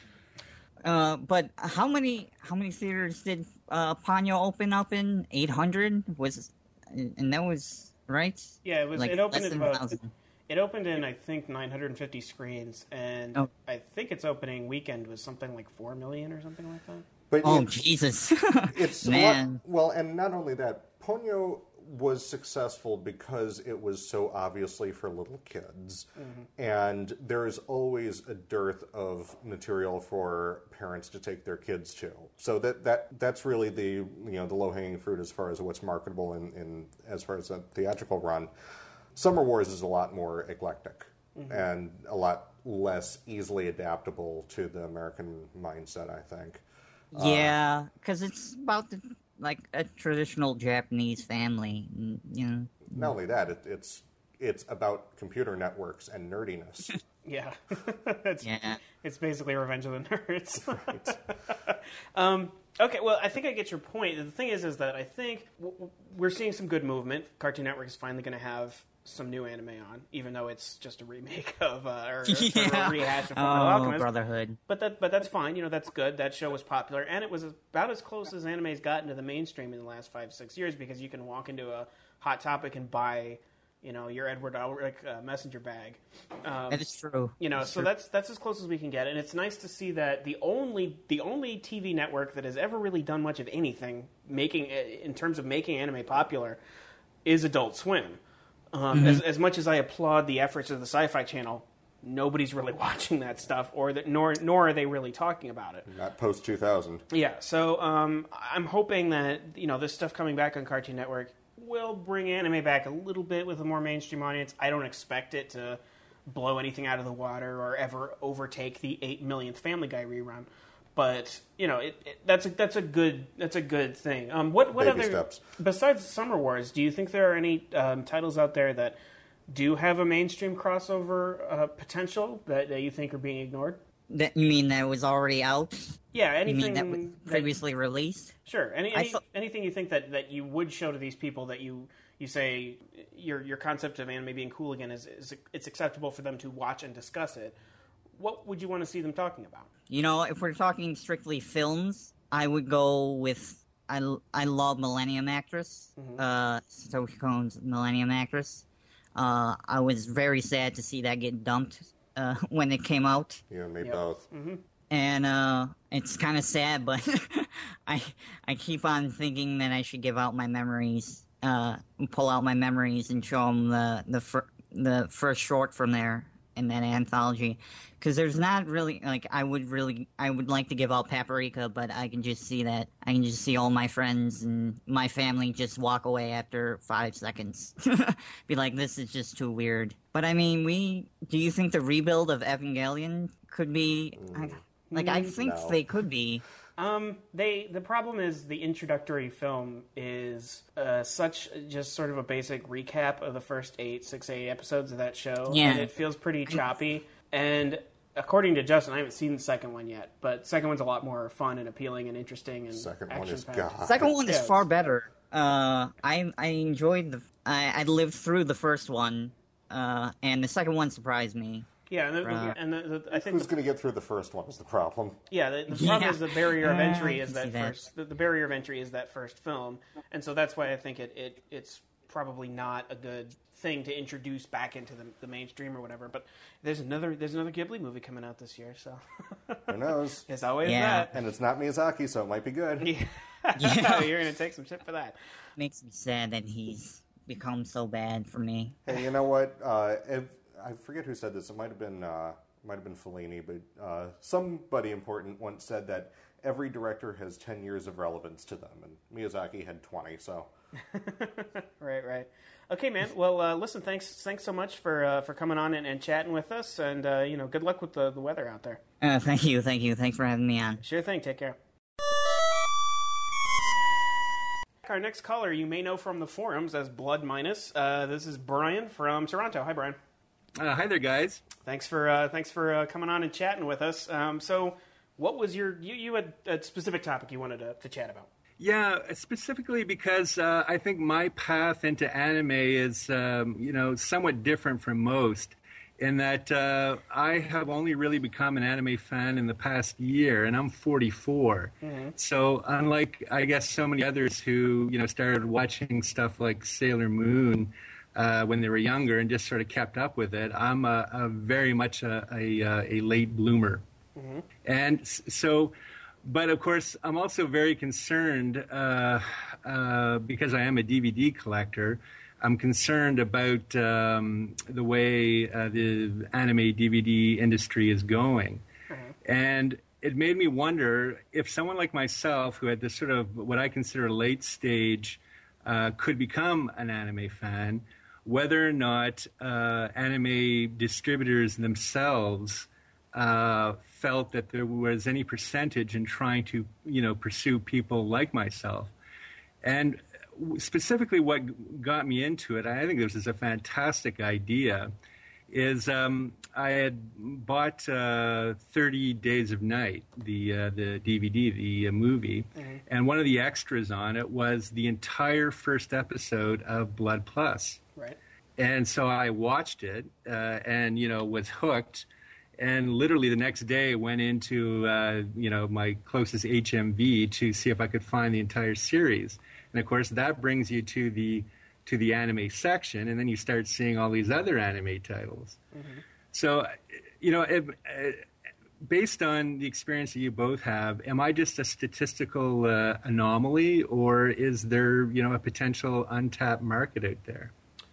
Uh, but how many how many theaters did uh, Ponyo open up in? Eight hundred was, and that was right. Yeah, it was. Like it opened less at than a about. thousand. It opened in I think nine hundred fifty screens, and Oh. I think its opening weekend was something like four million or something like that. But Oh it- Jesus, It's a man. lot- well, and not only that, Ponyo was successful because it was so obviously for little kids, and there is always a dearth of material for parents to take their kids to. So that that that's really the you know the low hanging fruit as far as what's marketable in, in as far as a theatrical run. Summer Wars is a lot more eclectic and a lot less easily adaptable to the American mindset, I think. Yeah, because it's about the, like a traditional Japanese family, mm, you know. Not only that, it, it's it's about computer networks and nerdiness. Yeah, it's, Yeah. it's basically Revenge of the Nerds. um, okay, well, I think I get your point. The thing is, is that I think w- w- we're seeing some good movement. Cartoon Network is finally going to have some new anime on, even though it's just a remake of uh, or, or sort of a rehash of Fullmetal Oh, Alchemist. Brotherhood. But that, but that's fine. You know, that's good. That show was popular, and it was about as close as anime's gotten to the mainstream in the last five, six years. Because you can walk into a Hot Topic and buy, you know, your Edward Elric uh, messenger bag. Um, That is true. you know, That's so true. that's that's as close as we can get, and it's nice to see that the only the only T V network that has ever really done much of anything making in terms of making anime popular is Adult Swim. Um, Mm-hmm. as, as much as I applaud the efforts of the Sci-Fi Channel, nobody's really watching that stuff, or that nor nor are they really talking about it. Not post two thousand. Yeah, so um, I'm hoping that, you know, this stuff coming back on Cartoon Network will bring anime back a little bit with a more mainstream audience. I don't expect it to blow anything out of the water or ever overtake the eight millionth Family Guy rerun. But, you know, it, it, that's a that's a good that's a good thing. Um, what what Baby other steps. Besides Summer Wars, do you think there are any um, titles out there that do have a mainstream crossover uh, potential that, that you think are being ignored? That you mean that was already out? Yeah, You anything mean that was that- previously released? Sure. Any, I any thought- anything you think that, that you would show to these people that you you say your your concept of anime being cool again is, is it's acceptable for them to watch and discuss it. What would you want to see them talking about? You know, if we're talking strictly films, I would go with I, I love Millennium Actress, Mm-hmm. uh, Satoshi Kon's Millennium Actress. Uh, I was very sad to see that get dumped uh, when it came out. You and me Yep. both. And uh, it's kind of sad, but I I keep on thinking that I should give out my memories, uh, pull out my memories, and show them the the fir- the first short from there in that anthology, because there's not really like I would really I would like to give out Paprika, but I can just see that I can just see all my friends and my family just walk away after five seconds, be like, this is just too weird. But I mean, we do you think the rebuild of Evangelion could be? I, like I think No. they could be. Um, they the problem is the introductory film is uh, such just sort of a basic recap of the first eight, six, eight episodes of that show, Yeah. and it feels pretty choppy. And according to Justin, I haven't seen the second one yet, but the second one's a lot more fun and appealing and interesting and Second one is action-packed. God. Second one is Yeah. far better. Uh, I I enjoyed the I, I lived through the first one, uh, and the second one surprised me. Yeah, and, the, Right. and the, the, I think Who's going to get through the first one is the problem. Yeah, the, the problem Yeah. is the barrier of Uh, entry I is can that see that. first. The, the barrier of entry is that first film, and so that's why I think it, it it's probably not a good thing to introduce back into the, the mainstream or whatever. But there's another there's another Ghibli movie coming out this year, so Who knows? it's always Yeah. that. And it's not Miyazaki, so it might be good. Yeah. You're gonna take some shit for that. Makes me sad that he's become so bad for me. Hey, you know what? Uh, if, I forget who said this. It might have been uh, might have been Fellini, but uh, somebody important once said that every director has ten years of relevance to them, and Miyazaki had twenty. So Right, right. Okay, man. Well, uh, listen. Thanks, thanks so much for uh, for coming on and, and chatting with us, and uh, you know, good luck with the, the weather out there. Uh, thank you, thank you, thanks for having me on. Sure thing. Take care. Our next caller you may know from the forums as Blood Minus. Uh, this is Brian from Toronto. Hi, Brian. Uh, hi there, guys. Thanks for uh, thanks for uh, coming on and chatting with us. Um, so, what was your you, you had a specific topic you wanted to, to chat about? Yeah, specifically because uh, I think my path into anime is, um, you know, somewhat different from most, in that uh, I have only really become an anime fan in the past year, and I'm forty-four. Mm-hmm. So unlike, I guess, so many others who, you know, started watching stuff like Sailor Moon uh, when they were younger and just sort of kept up with it, I'm a, a very much a, a, a late bloomer. Mm-hmm. And s- so... But of course, I'm also very concerned uh, uh, because I am a D V D collector. I'm concerned about um, the way uh, the anime D V D industry is going, and it made me wonder if someone like myself, who had this sort of what I consider late stage, uh, could become an anime fan, whether or not uh, anime distributors themselves uh, felt that there was any percentage in trying to, you know, pursue people like myself. And specifically what got me into it, I think this is a fantastic idea, is um, I had bought uh, thirty Days of Night, the uh, the D V D, the uh, movie, Mm-hmm. and one of the extras on it was the entire first episode of Blood Plus. Right. And so I watched it uh, and, you know, was hooked. And literally the next day went into, uh, you know, my closest H M V to see if I could find the entire series. And, of course, that brings you to the to the anime section, and then you start seeing all these other anime titles. Mm-hmm. So, you know, it, uh, based on the experience that you both have, am I just a statistical uh, anomaly, or is there, you know, a potential untapped market out there?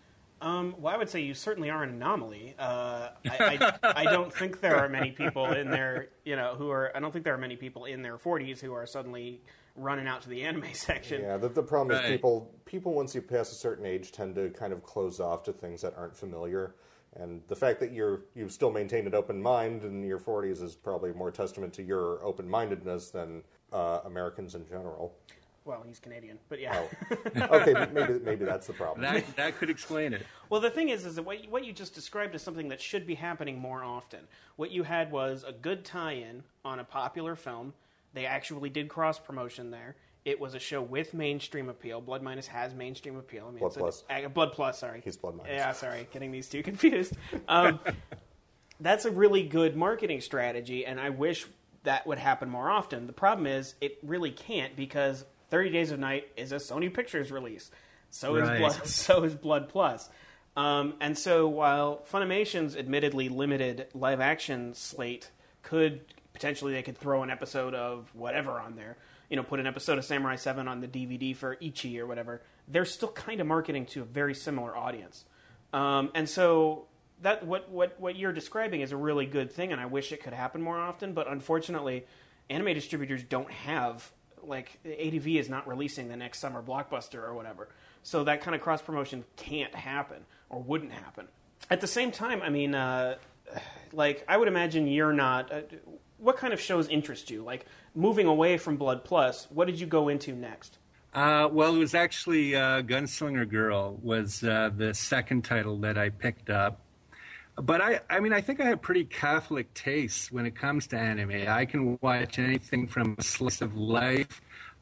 Um, well, I would say you certainly are an anomaly. Uh, I, I, I don't think there are many people in their, you know, who are. I don't think there are many people in their forties who are suddenly running out to the anime section. Yeah, the, the problem Right. is people people once you pass a certain age tend to kind of close off to things that aren't familiar. And the fact that you're you've still maintained an open mind in your forties is probably more testament to your open-mindedness than uh, Americans in general. Well, he's Canadian, but yeah. Oh. Okay, maybe maybe that's the problem. That that could explain it. Well, the thing is, is that what you, what you just described is something that should be happening more often. What you had was a good tie-in on a popular film. They actually did cross-promotion there. It was a show with mainstream appeal. Blood Minus has mainstream appeal. I mean, Blood it's Plus. A, Blood Plus, sorry. He's Blood Minus. Yeah, sorry, getting these two confused. Um, that's a really good marketing strategy, and I wish that would happen more often. The problem is, it really can't because thirty Days of Night is a Sony Pictures release. So Right. is Blood, so is Blood Plus. Um, and so while Funimation's admittedly limited live-action slate could, potentially they could throw an episode of whatever on there, you know, put an episode of Samurai seven on the D V D for Ichi or whatever, they're still kind of marketing to a very similar audience. Um, and so that what, what, what you're describing is a really good thing, and I wish it could happen more often, but unfortunately, anime distributors don't have, like, A D V is not releasing the next summer blockbuster or whatever. So that kind of cross-promotion can't happen, or wouldn't happen. At the same time, I mean, uh, like, I would imagine you're not... Uh, what kind of shows interest you? Like, moving away from Blood Plus, what did you go into next? Uh, well, it was actually uh, Gunslinger Girl was uh, the second title that I picked up. But I, I mean, I think I have pretty Catholic tastes when it comes to anime. I can watch anything from a slice of life,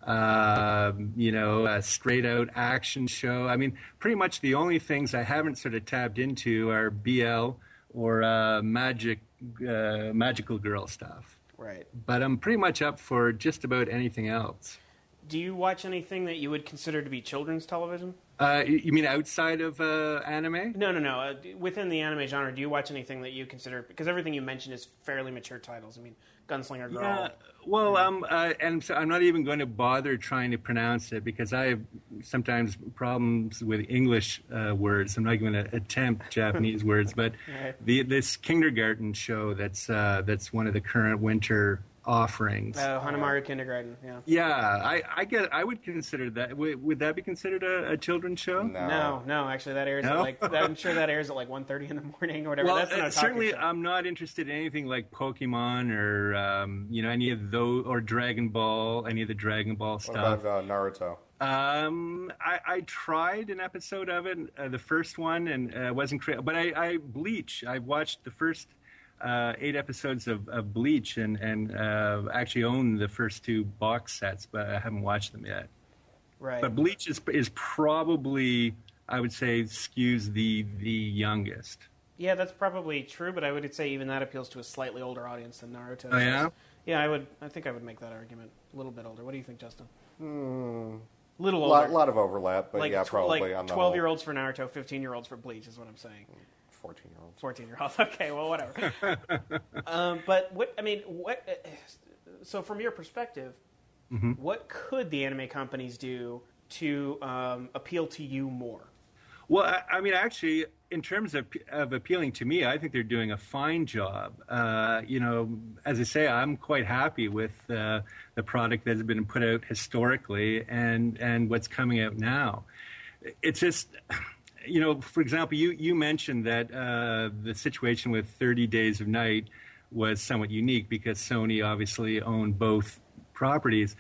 uh, you know, a straight-out action show. I mean, pretty much the only things I haven't sort of tapped into are B L or uh, magic, uh, magical girl stuff. Right. But I'm pretty much up for just about anything else. Do you watch anything that you would consider to be children's television? Uh, you you mean outside of uh, anime? No, no, no. Uh, within the anime genre, do you watch anything that you consider... Because everything you mentioned is fairly mature titles. I mean, Gunslinger Girl... Yeah, well, um, uh, and so I'm not even going to bother trying to pronounce it because I have sometimes problems with English uh, words. I'm not going to attempt Japanese words, but Right. the this kindergarten show that's uh, that's one of the current winter offerings. Uh, Hanamaru Kindergarten, yeah. Yeah, I, I get. I would consider that. Would, would that be considered a, a children's show? No. No, no, actually, that airs No? at like... I'm sure that airs at like one thirty in the morning or whatever. Well, That's an uh, otaku certainly, show. I'm not interested in anything like Pokemon or um, you know any of those or Dragon Ball, any of the Dragon Ball What stuff. about uh, Naruto? Um, I, I tried an episode of it, uh, the first one, and uh, wasn't cra- but I, I Bleach. I watched the first uh, eight episodes of, of Bleach, and and uh, actually own the first two box sets, but I haven't watched them yet. Right. But Bleach is is probably, I would say, skews the the youngest. Yeah, that's probably true, but I would say even that appeals to a slightly older audience than Naruto. Oh, yeah? does. Yeah, I would. I think I would make that argument. A little bit older. What do you think, Justin? Hmm. Little A older. lot, lot of overlap, but like yeah, tw- probably like on the twelve-year-olds for Naruto, fifteen-year-olds for Bleach is what I'm saying. fourteen-year-olds. fourteen-year-olds. Okay, well, whatever. um, but what I mean, what? Uh, so, from your perspective, Mm-hmm. what could the anime companies do to um, appeal to you more? Well, I, I mean, actually, in terms of, of appealing to me, I think they're doing a fine job. Uh, you know, as I say, I'm quite happy with uh, the product that's been put out historically and, and what's coming out now. It's just, you know, for example, you, you mentioned that uh, the situation with thirty Days of Night was somewhat unique because Sony obviously owned both properties.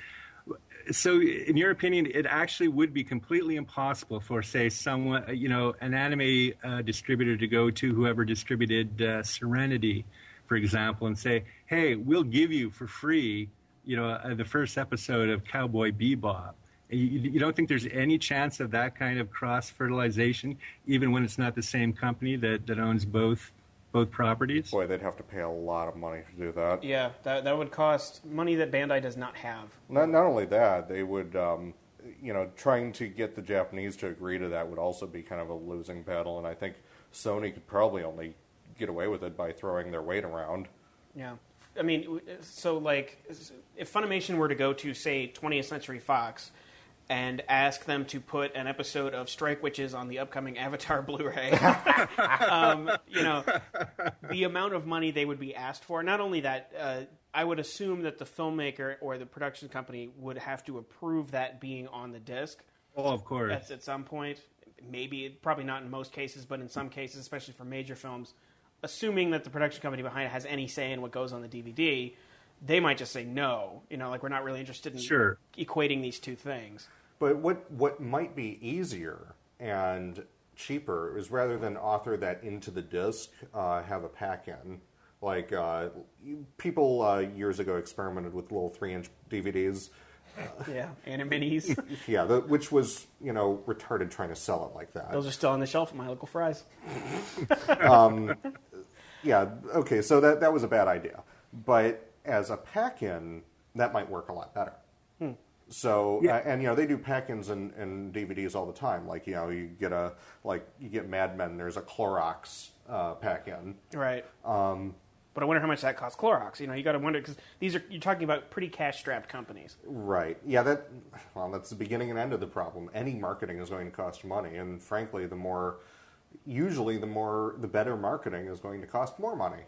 So, in your opinion, it actually would be completely impossible for, say, someone, you know, an anime uh, distributor to go to whoever distributed uh, Serenity, for example, and say, "Hey, we'll give you for free, you know, uh, the first episode of Cowboy Bebop." You, you don't think there's any chance of that kind of cross-fertilization, even when it's not the same company that, that owns both both properties? Boy, they'd have to pay a lot of money to do that. Yeah, that that would cost money that Bandai does not have. Not, not only that, they would, um, you know, trying to get the Japanese to agree to that would also be kind of a losing battle, and I think Sony could probably only get away with it by throwing their weight around. Yeah. I mean, so, like, if Funimation were to go to, say, twentieth Century Fox and ask them to put an episode of Strike Witches on the upcoming Avatar Blu-ray, um, you know, the amount of money they would be asked for. Not only that, uh, I would assume that the filmmaker or the production company would have to approve that being on the disc. Oh, of course. At, at some point. Maybe, probably not in most cases, but in some cases, especially for major films, assuming that the production company behind it has any say in what goes on the D V D, they might just say no. You know, like, we're not really interested in sure. equating these two things. But what what might be easier and cheaper is rather than author that into the disc, uh, have a pack-in. Like, uh, people uh, years ago experimented with little three-inch D V Ds. Yeah, Animini's. Yeah, the, which was, you know, retarded trying to sell it like that. Those are still on the shelf at my local Fry's. um, yeah, okay, so that, that was a bad idea. But as a pack-in, that might work a lot better. Hmm. So, Yeah. uh, and, you know, they do pack-ins and, and D V Ds all the time. Like, you know, you get a, like, you get Mad Men, there's a Clorox uh, pack-in. Right. Um, but I wonder how much that costs Clorox. You know, you got to wonder, because these are, you're talking about pretty cash-strapped companies. Right. Yeah, that, well, that's the beginning and end of the problem. Any marketing is going to cost money, and frankly, the more, usually the more, the better marketing is going to cost more money.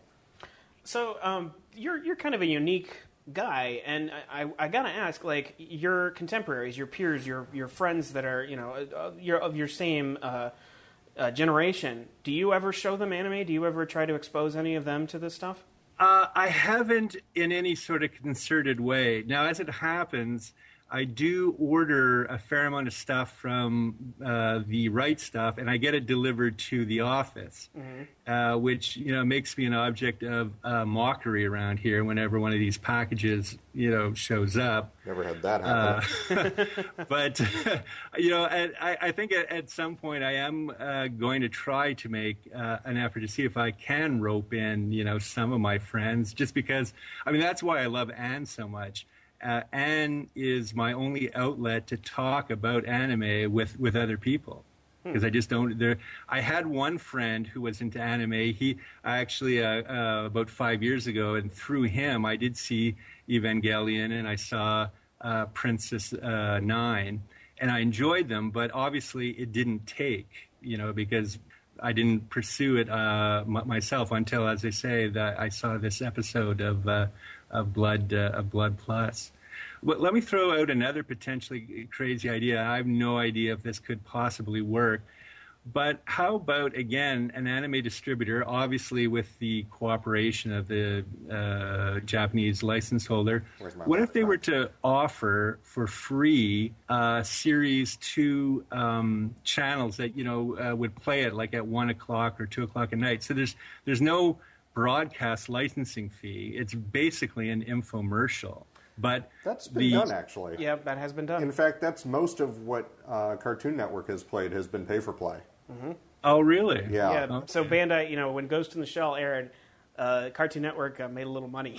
So, um, you're you're kind of a unique guy, and I, I, I gotta ask, like, your contemporaries, your peers, your your friends that are, you know, uh, your, of your same uh, uh, generation, do you ever show them anime? Do you ever try to expose any of them to this stuff? Uh, I haven't in any sort of concerted way. Now, as it happens, I do order a fair amount of stuff from uh, the Right Stuff, and I get it delivered to the office, mm-hmm. uh, which, you know, makes me an object of uh, mockery around here whenever one of these packages, you know, shows up. Never had that happen. Uh, but, you know, at, I, I think at, at some point I am uh, going to try to make uh, an effort to see if I can rope in, you know, some of my friends, just because, I mean, that's why I love Anne so much. Uh, Anne is my only outlet to talk about anime with, with other people, because hmm. I just don't. There, I had one friend who was into anime. He actually uh, uh, about five years ago, and through him, I did see Evangelion, and I saw uh, Princess uh, Nine, and I enjoyed them. But obviously, it didn't take, you know, because I didn't pursue it uh, m- myself until, as I say, that I saw this episode of. Uh, Of blood, uh, of Blood Plus. But let me throw out another potentially crazy idea. I have no idea if this could possibly work. But how about, again, an anime distributor, obviously with the cooperation of the uh, Japanese license holder. What if they were to offer for free uh, series to um, channels that, you know, uh, would play it like at one o'clock or two o'clock at night? So there's there's no broadcast licensing fee. It's basically an infomercial. But that's been the, done, actually. Yeah, that has been done. In fact, that's most of what uh, Cartoon Network has played has been pay-for-play. Mm-hmm. Oh, really? Yeah. yeah okay. So Bandai, you know, when Ghost in the Shell aired, uh, Cartoon Network uh, made a little money.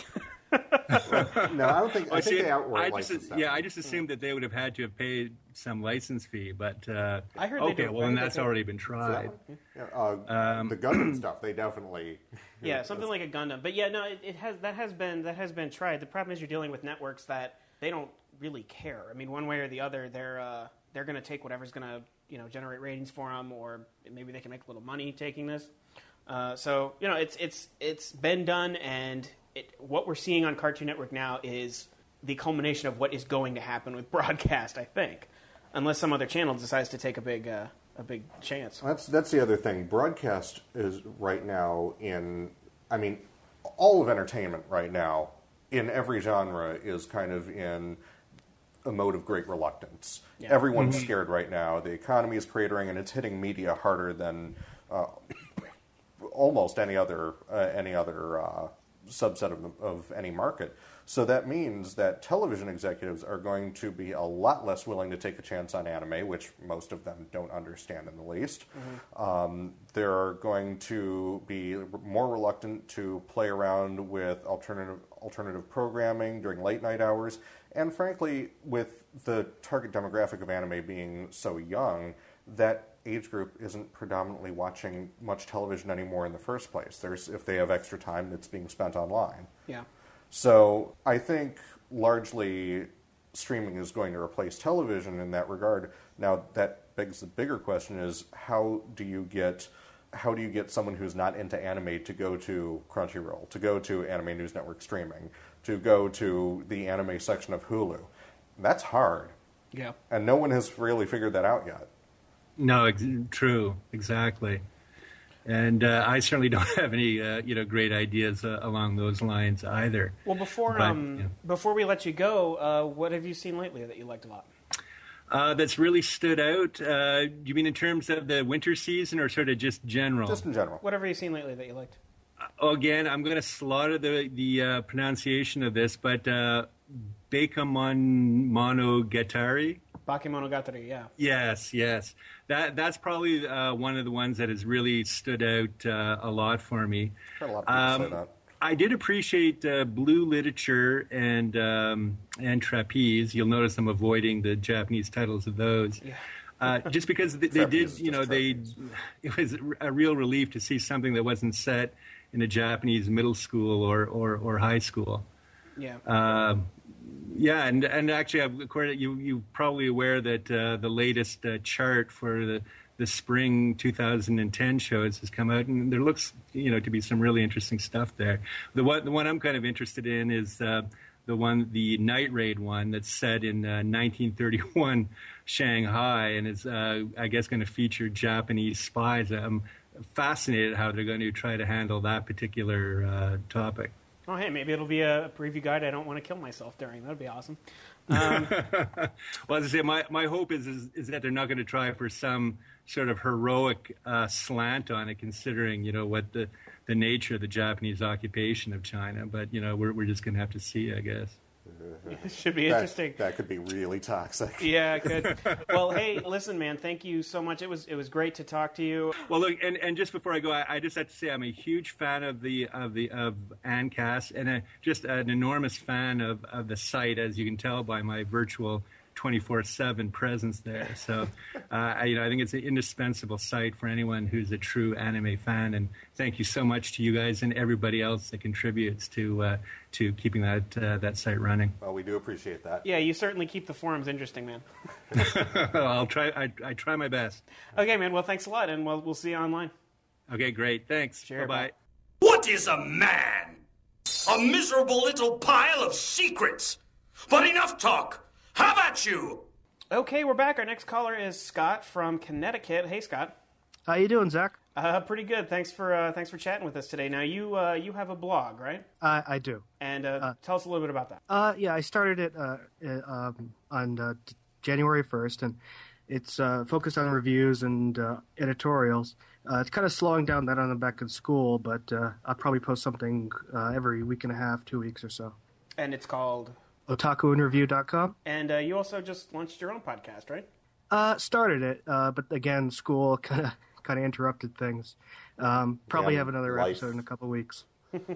No, I don't think. I oh, think see, they outright I just, licensed that. Yeah, I just assumed that they would have had to have paid some license fee, but uh, I heard okay, they do. well, then that's already been tried. Yeah, uh, Um, the Gundam stuff, they definitely. Yeah, something like a Gundam. But yeah, no, it, it has that has been that has been tried. The problem is you're dealing with networks that they don't really care. I mean, one way or the other, they're uh, they're going to take whatever's going to you know generate ratings for them, or maybe they can make a little money taking this. Uh, so you know, it's it's it's been done, and it, what we're seeing on Cartoon Network now is the culmination of what is going to happen with broadcast. I think, unless some other channel decides to take a big uh, a big chance. That's that's the other thing. Broadcast is right now in. I mean, all of entertainment right now in every genre is kind of in a mode of great reluctance. Yeah. Everyone's Mm-hmm. scared right now. The economy is cratering, and it's hitting media harder than uh, almost any other uh, any other uh, subset of, of any market. So that means that television executives are going to be a lot less willing to take a chance on anime, which most of them don't understand in the least. Mm-hmm. Um, they're going to be more reluctant to play around with alternative alternative programming during late night hours. And frankly, with the target demographic of anime being so young, that age group isn't predominantly watching much television anymore in the first place. There's, if they have extra time, it's being spent online. Yeah. So I think largely streaming is going to replace television in that regard. Now, that begs the bigger question: is how do you get how do you get someone who's not into anime to go to Crunchyroll, to go to Anime News Network streaming, to go to the anime section of Hulu? That's hard. Yeah. And no one has really figured that out yet. No, ex- true, exactly. And uh, I certainly don't have any, uh, you know, great ideas uh, along those lines either. Well, before But, um, yeah. before we let you go, uh, what have you seen lately that you liked a lot? Uh, that's really stood out. Uh, you mean in terms of the winter season, or sort of just general? Just in general. Whatever you've seen lately that you liked. Uh, again, I'm going to slaughter the the uh, pronunciation of this, but uh, Bakemonogatari. Bakemonogatari, yeah. Yes, yes. That that's probably uh, one of the ones that has really stood out uh, a lot for me. Heard a lot of people Um, say that. I did appreciate uh, Blue Literature and um, and Trapeze. You'll notice I'm avoiding the Japanese titles of those, Yeah. uh, just because they, they did. Trapeze is You know, just they. trapeze. It was a real relief to see something that wasn't set in a Japanese middle school or or, or high school. Yeah. Um, yeah, and and actually, of course, you you're probably aware that uh, the latest uh, chart for the the spring two thousand ten shows has come out, and there looks, you know, to be some really interesting stuff there. The one the one I'm kind of interested in is uh, the one the Night Raid one that's set in uh, nineteen thirty-one Shanghai, and is uh, I guess going to feature Japanese spies. I'm fascinated how they're going to try to handle that particular uh, topic. Oh, hey, maybe it'll be a preview guide I don't want to kill myself during. That'd be awesome. Um, Well, as I say, my, my hope is, is is that they're not going to try for some sort of heroic uh, slant on it, considering, you know, what the, the nature of the Japanese occupation of China. But, you know, we're we're just going to have to see, I guess. it should be That- interesting. That, could be really toxic. Yeah, good. Well, hey, listen, man, thank you so much. It was it was great to talk to you. Well, look, and, and just before I go, I, I just have to say I'm a huge fan of the of the of ANCAS, and a, just an enormous fan of, of the site, as you can tell by my virtual twenty-four seven presence there. So, uh, I, you know, I think it's an indispensable site for anyone who's a true anime fan. And thank you so much to you guys and everybody else that contributes to uh, to keeping that uh, that site running. Well, we do appreciate that. Yeah, you certainly keep the forums interesting, man. I'll try. I, I try my best. Okay, man. Well, thanks a lot, and we'll we'll see you online. Okay, great. Thanks. Sure, Bye bye. bye. What is a man? A miserable little pile of secrets. But enough talk. How about you? Okay, we're back. Our next caller is Scott from Connecticut. Hey, Scott. How you doing, Zach? Uh, pretty good. Thanks for uh, thanks for chatting with us today. Now, you uh, you have a blog, right? I I do. And uh, tell us a little bit about that. Uh, yeah, I started it uh, uh, um, on uh, t- January first, and it's uh, focused on reviews and uh, editorials. Uh, it's kind of slowing down that I'm back in school, but uh, I'll probably post something uh, every week and a half, two weeks or so. And it's called. otaku in review dot com. And uh, you also just launched your own podcast, right? Uh, started it, uh, but again, school kind of kind of interrupted things. Um, probably Damn have another life. episode in a couple weeks.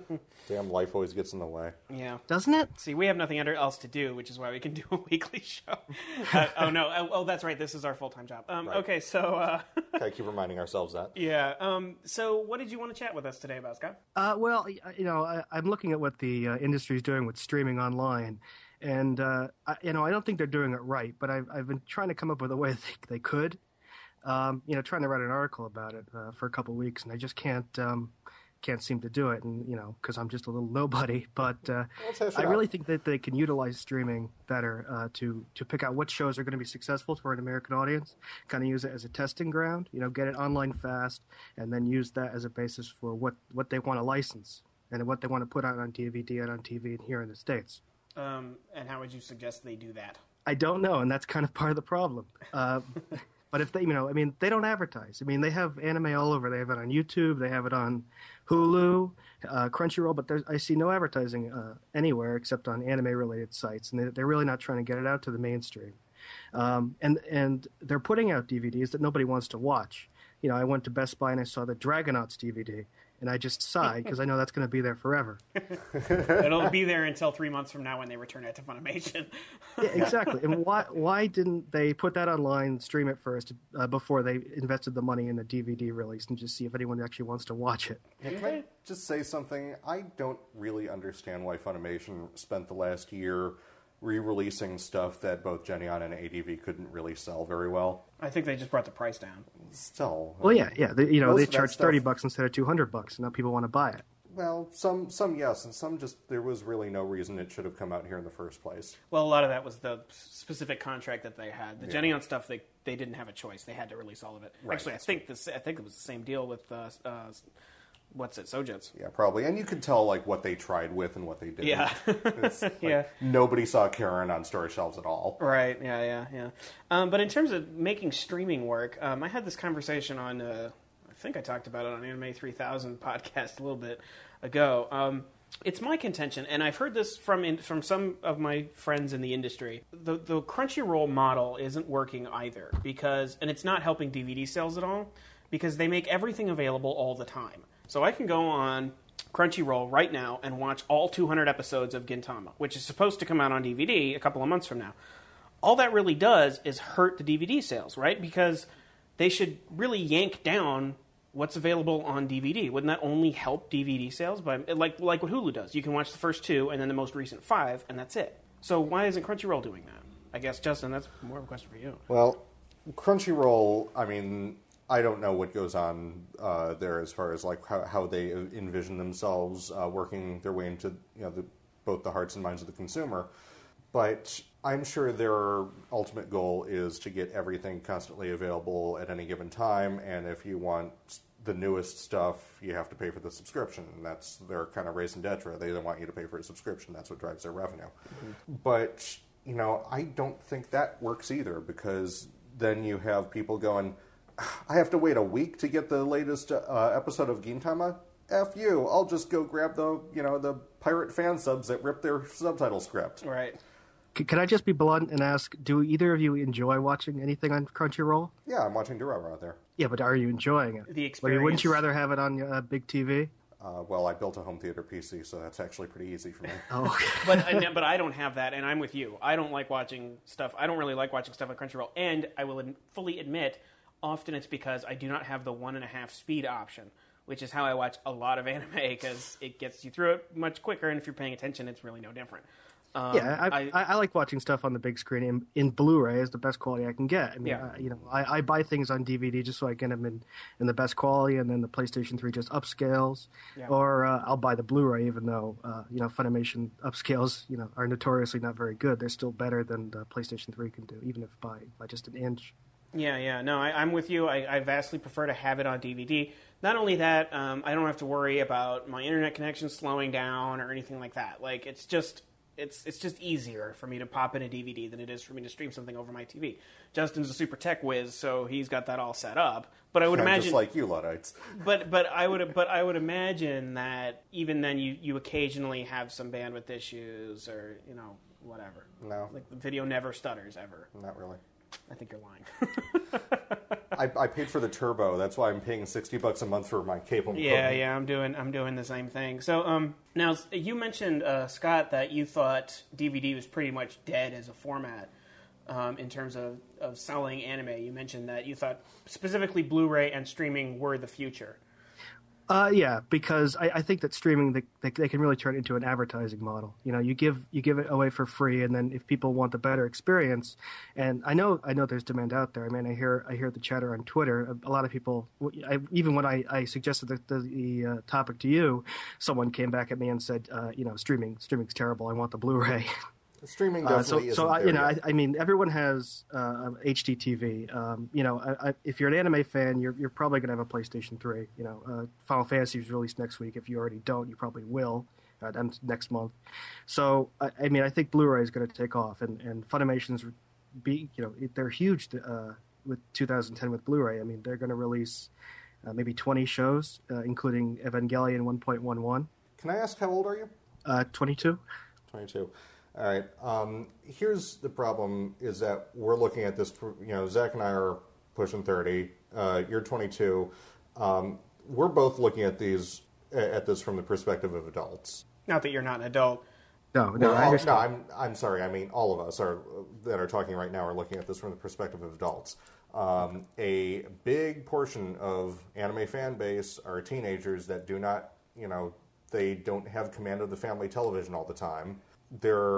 Damn, life always gets in the way. Yeah. Doesn't it? See, we have nothing under- else to do, which is why we can do a weekly show. Uh, oh no! Oh, oh, that's right. This is our full time job. Um, Right. Okay, so uh, Gotta keep reminding ourselves that. yeah. Um, so, what did you want to chat with us today about, Scott? Uh, well, y- you know, I, I'm looking at what the uh, industry is doing with streaming online, and uh, I, you know, I don't think they're doing it right. But I've, I've been trying to come up with a way they, they could. Um, you know, trying to write an article about it uh, for a couple of weeks, and I just can't um, can't seem to do it. And you know, because I'm just a little nobody. But uh, Let's hash it I really out. think that they can utilize streaming better uh, to to pick out what shows are going to be successful for an American audience. Kind of use it as a testing ground. You know, get it online fast, and then use that as a basis for what, what they want to license and what they want to put out on D V D and on T V here in the States. Um, and how would you suggest they do that? I don't know, and that's kind of part of the problem. Uh, but if they, you know, I mean, they don't advertise. I mean, they have anime all over. They have it on YouTube. They have it on Hulu, uh, Crunchyroll, but there's, I see no advertising uh, anywhere except on anime-related sites, and they, they're really not trying to get it out to the mainstream. Um, and and they're putting out D V Ds that nobody wants to watch. You know, I went to Best Buy and I saw the Dragonauts D V D, and I just sighed because I know that's going to be there forever. It'll be there until three months from now when they return it to Funimation. Yeah, exactly. And why why didn't they put that online, stream it first uh, before they invested the money in the D V D release and just see if anyone actually wants to watch it? Yeah, can I just say something? I don't really understand why Funimation spent the last year re-releasing stuff that both Geneon and A D V couldn't really sell very well. I think they just brought the price down. Still. Well, yeah, yeah. They, you know, Most they of that charge stuff- thirty bucks instead of two hundred bucks, and now people want to buy it. Well, some some yes, and some just there was really no reason it should have come out here in the first place. Well, a lot of that was the specific contract that they had. The Yeah. Geneon stuff, they they didn't have a choice. They had to release all of it. Right. Actually, I think this I think it was the same deal with uh, uh, what's it, Sojets. Yeah, probably. And you could tell like what they tried with and what they didn't. Yeah. It's, like, Yeah. Nobody saw Karen on store shelves at all. Right. Yeah. Yeah. Yeah. Um, but in terms of making streaming work, um, I had this conversation on. Uh, I think I talked about it on Anime three thousand podcast a little bit ago. Um, it's my contention, and I've heard this from in, from some of my friends in the industry. The the Crunchyroll model isn't working either because, and it's not helping D V D sales at all because they make everything available all the time. So I can go on Crunchyroll right now and watch all two hundred episodes of Gintama, which is supposed to come out on D V D a couple of months from now. All that really does is hurt the D V D sales, right? Because they should really yank down what's available on D V D. Wouldn't that only help D V D sales? By like like what Hulu does. You can watch the first two and then the most recent five, and that's it. So why isn't Crunchyroll doing that? I guess, Justin, that's more of a question for you. Well, Crunchyroll, I mean, I don't know what goes on uh, there as far as like how, how they envision themselves uh, working their way into you know the, both the hearts and minds of the consumer, but I'm sure their ultimate goal is to get everything constantly available at any given time, and if you want the newest stuff, you have to pay for the subscription. And that's their kind of raison d'etre. They don't want you to pay for a subscription. That's what drives their revenue. Mm-hmm. But, you know, I don't think that works either, because then you have people going, I have to wait a week to get the latest uh, episode of Gintama? F you. I'll just go grab the, you know, the pirate fan subs that rip their subtitle script. Right. Can I just be blunt and ask, do either of you enjoy watching anything on Crunchyroll? Yeah, I'm watching Durama out there. Yeah, but are you enjoying it? The I mean, wouldn't experience. you rather have it on uh, big T V? Uh, well, I built a home theater P C, so that's actually pretty easy for me. Oh, But I- but I don't have that, and I'm with you. I don't like watching stuff. I don't really like watching stuff on Crunchyroll, and I will ad- fully admit, often it's because I do not have the one and a half speed option, which is how I watch a lot of anime, because it gets you through it much quicker, and if you're paying attention, it's really no different. Um, yeah, I, I, I like watching stuff on the big screen in, in Blu-ray is the best quality I can get. I mean, Yeah. I, you know, I, I buy things on D V D just so I get them in, in the best quality, and then the PlayStation three just upscales, Yeah. or uh, I'll buy the Blu-ray even though uh, you know Funimation upscales you know are notoriously not very good. They're still better than the PlayStation three can do, even if by by just an inch. Yeah, yeah. No, I, I'm with you. I, I vastly prefer to have it on D V D. Not only that, um, I don't have to worry about my internet connection slowing down or anything like that. Like, it's just it's it's just easier for me to pop in a D V D than it is for me to stream something over my T V. Justin's a super tech whiz, so he's got that all set up. But I would I'm imagine, just like you Luddites. but but I would but I would imagine that even then you, you occasionally have some bandwidth issues or you know whatever. No, Like the video never stutters ever. not really. I think you're lying. I, I paid for the turbo. That's why I'm paying sixty bucks a month for my cable. Yeah, modem. yeah, I'm doing I'm doing the same thing. So, um, now you mentioned uh, Scott that you thought D V D was pretty much dead as a format um, in terms of, of selling anime. You mentioned that you thought specifically Blu-ray and streaming were the future. Uh, yeah, because I, I think that streaming they, they, they can really turn it into an advertising model. You know, you give you give it away for free, and then if people want the better experience, and I know I know there's demand out there. I mean, I hear I hear the chatter on Twitter. A, a lot of people, I, even when I, I suggested the, the, the uh, topic to you, someone came back at me and said, uh, you know, streaming streaming's terrible. I want the Blu-ray. Streaming Uh, definitely so, so isn't I, there you know, I, yet. I mean, everyone has uh, H D T V. Um, you know, I, I, if you're an anime fan, you're you're probably going to have a PlayStation three. You know, uh, Final Fantasy is released next week. If you already don't, you probably will. Uh, and next month. So, I, I mean, I think Blu-ray is going to take off, and and Funimation's be you know they're huge uh, with two thousand ten with Blu-ray. I mean, they're going to release uh, maybe twenty shows, uh, including Evangelion one point one one. Can I ask how old are you? Uh, twenty-two. twenty-two. All right. Um, here's the problem: is that we're looking at this. You know, Zach and I are pushing thirty. Uh, you're twenty-two. Um, we're both looking at these at this from the perspective of adults. Not that you're not an adult. No, no, Well, I all- understand. no, I'm I'm sorry. I mean, all of us are that are talking right now are looking at this from the perspective of adults. Um, a big portion of anime fan base are teenagers that do not, you know, they don't have command of the family television all the time. They're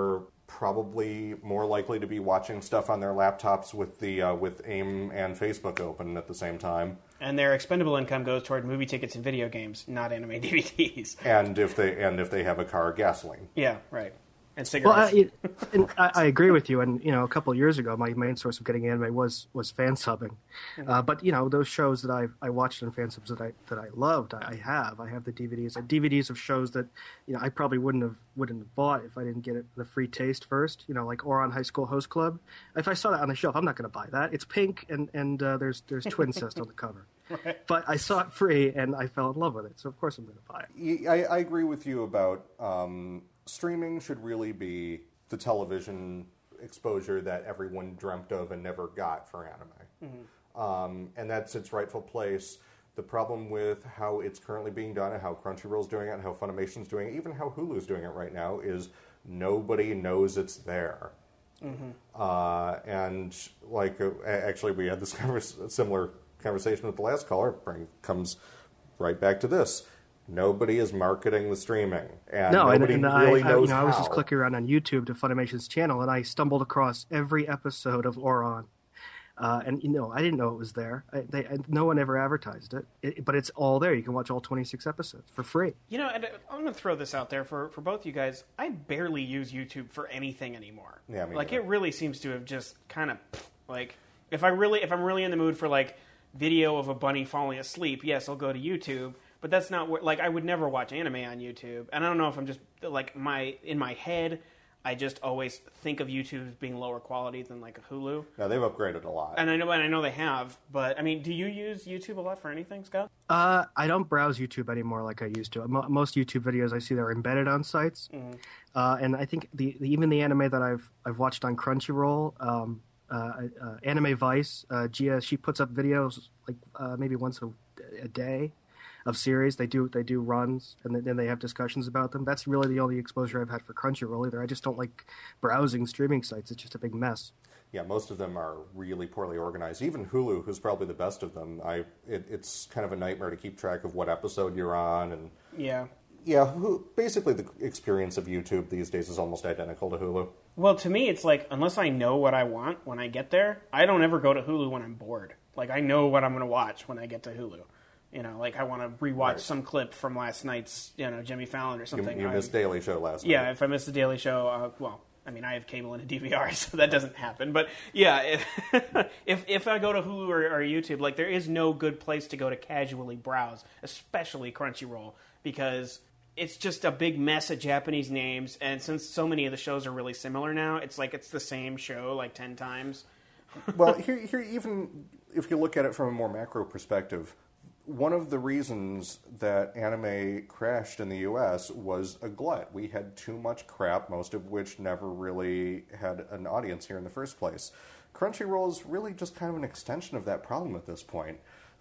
probably more likely to be watching stuff on their laptops with the uh, with AIM and Facebook open at the same time. And their expendable income goes toward movie tickets and video games, not anime D V Ds. And if they and if they have a car, gasoline. Yeah, right. And Well, cigarettes. I, and I, I agree with you. And you know, a couple of years ago, my main source of getting anime was was fan subbing. Uh, but you know, those shows that I I watched on fan subs that I that I loved, I, I have. I have the D V Ds. I have D V Ds of shows that you know I probably wouldn't have wouldn't have bought if I didn't get it the free taste first. You know, like Oron High School Host Club. If I saw that on the shelf, I'm not going to buy that. It's pink and and uh, there's there's Twincest on the cover. Right. But I saw it free and I fell in love with it, so of course I'm going to buy it. I, I agree with you about um, streaming should really be the television exposure that everyone dreamt of and never got for anime. Mm-hmm. Um, and that's its rightful place. The problem with how it's currently being done and how Crunchyroll's doing it and how Funimation's doing it, even how Hulu's doing it right now, is nobody knows it's there. Mm-hmm. Uh, and like, uh, actually we had this converse- similar conversation with the last caller, bring, comes right back to this. Nobody is marketing the streaming, and no, nobody and, and really I, knows I, you know, how. I was just clicking around on YouTube to Funimation's channel, and I stumbled across every episode of Oron. Uh, and, you know, I didn't know it was there. I, they, I, no one ever advertised it. it. But it's all there. You can watch all twenty-six episodes for free. You know, and I'm going to throw this out there for, for both you guys. I barely use YouTube for anything anymore. Yeah, me like, neither. it really seems to have just kind of, like, if I really, if I'm really in the mood for, like, video of a bunny falling asleep, yes, I'll go to YouTube. But that's not what, like, I would never watch anime on YouTube. And I don't know if I'm just, like, my, in my head, I just always think of YouTube as being lower quality than, like, a Hulu. No, they've upgraded a lot. And I know, and I know they have. But, I mean, do you use YouTube a lot for anything, Scott? Uh, I don't browse YouTube anymore like I used to. Mo- most YouTube videos I see that are embedded on sites. Mm-hmm. Uh, and I think the, the even the anime that I've I've watched on Crunchyroll, um, uh, uh, Anime Vice, uh, Gia, she puts up videos like uh, maybe once a, a day of series. They do they do runs, and then they have discussions about them. That's really the only exposure I've had for Crunchyroll either. I just don't like browsing streaming sites. It's just a big mess. Yeah, most of them are really poorly organized. Even Hulu, who's probably the best of them, I it, it's kind of a nightmare to keep track of what episode you're on. And Yeah. yeah, Hu- basically the experience of YouTube these days is almost identical to Hulu. Well, to me, it's like, unless I know what I want when I get there, I don't ever go to Hulu when I'm bored. Like, I know what I'm going to watch when I get to Hulu. You know, like, I want to rewatch Right. some clip from last night's, you know, Jimmy Fallon or You, something. you I- missed Daily Show last Yeah, night. if I miss the Daily Show, uh, well, I mean, I have cable and a D V R, so that doesn't happen. But, yeah, if if, if I go to Hulu or, or YouTube, like, there is no good place to go to casually browse, especially Crunchyroll, because it's just a big mess of Japanese names, and since so many of the shows are really similar now, it's like it's the same show, like, ten times. Well, here, here, even if you look at it from a more macro perspective, one of the reasons that anime crashed in the U S was a glut. We had too much crap, most of which never really had an audience here in the first place. Crunchyroll is really just kind of an extension of that problem at this point.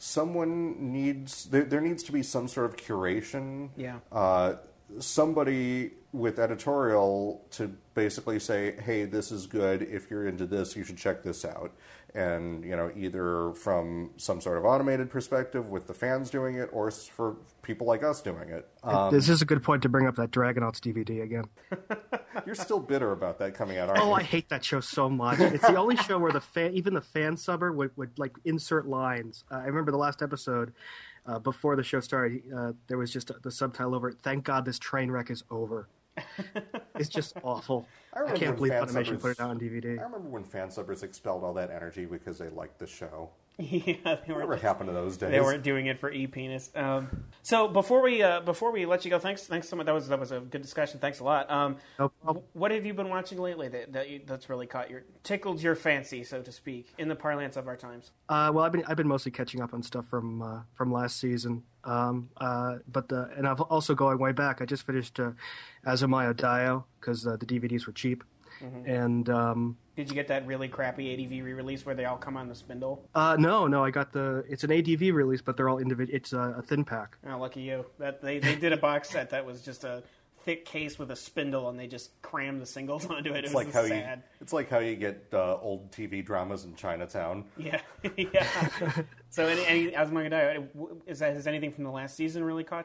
Someone needs, there, there needs to be some sort of curation. Yeah. Uh, somebody with editorial to basically say, hey, this is good. If you're into this, you should check this out. And, you know, either from some sort of automated perspective with the fans doing it, or s- for people like us doing it. Um, This is a good point to bring up that Dragonauts D V D again. you're still bitter about that coming out, aren't Oh, you? I hate that show so much. It's the only show where the fan, even the fan subber would, would like insert lines. Uh, I remember the last episode, uh, before the show started, uh, there was just the subtitle over it, "Thank God this train wreck is over." It's just awful. I I, remember can't believe when Funimation fansubbers- put it out on D V D. I remember when fansubbers expelled all that energy because they liked the show. Yeah, they Whatever weren't, happened to those days? they weren't doing it for e-penis. Um, so before we uh, before we let you go, thanks thanks so much. That was that was a good discussion. Thanks a lot. Um, No problem. what have you been watching lately that, that you, that's really caught your tickled your fancy, so to speak, in the parlance of our times? Uh, well, I've been I've been mostly catching up on stuff from uh, from last season. Um, uh, but uh, and I've also going way back. I just finished uh, Azumaya Daioh because uh, the D V Ds were cheap. Mm-hmm. And um, Did you get that really crappy A D V re-release where they all come on the spindle? uh, no, no, I got the. It's an A D V release, but they're all individual. It's a, a thin pack. Oh, lucky you. That they, they did a box set that was just a thick case with a spindle, and they just crammed the singles onto it. It's it was like how sad. you. It's like how you get uh, old T V dramas in Chinatown. Yeah, yeah. So, any, any Azumanga Daioh, is that has anything from the last season really caught you?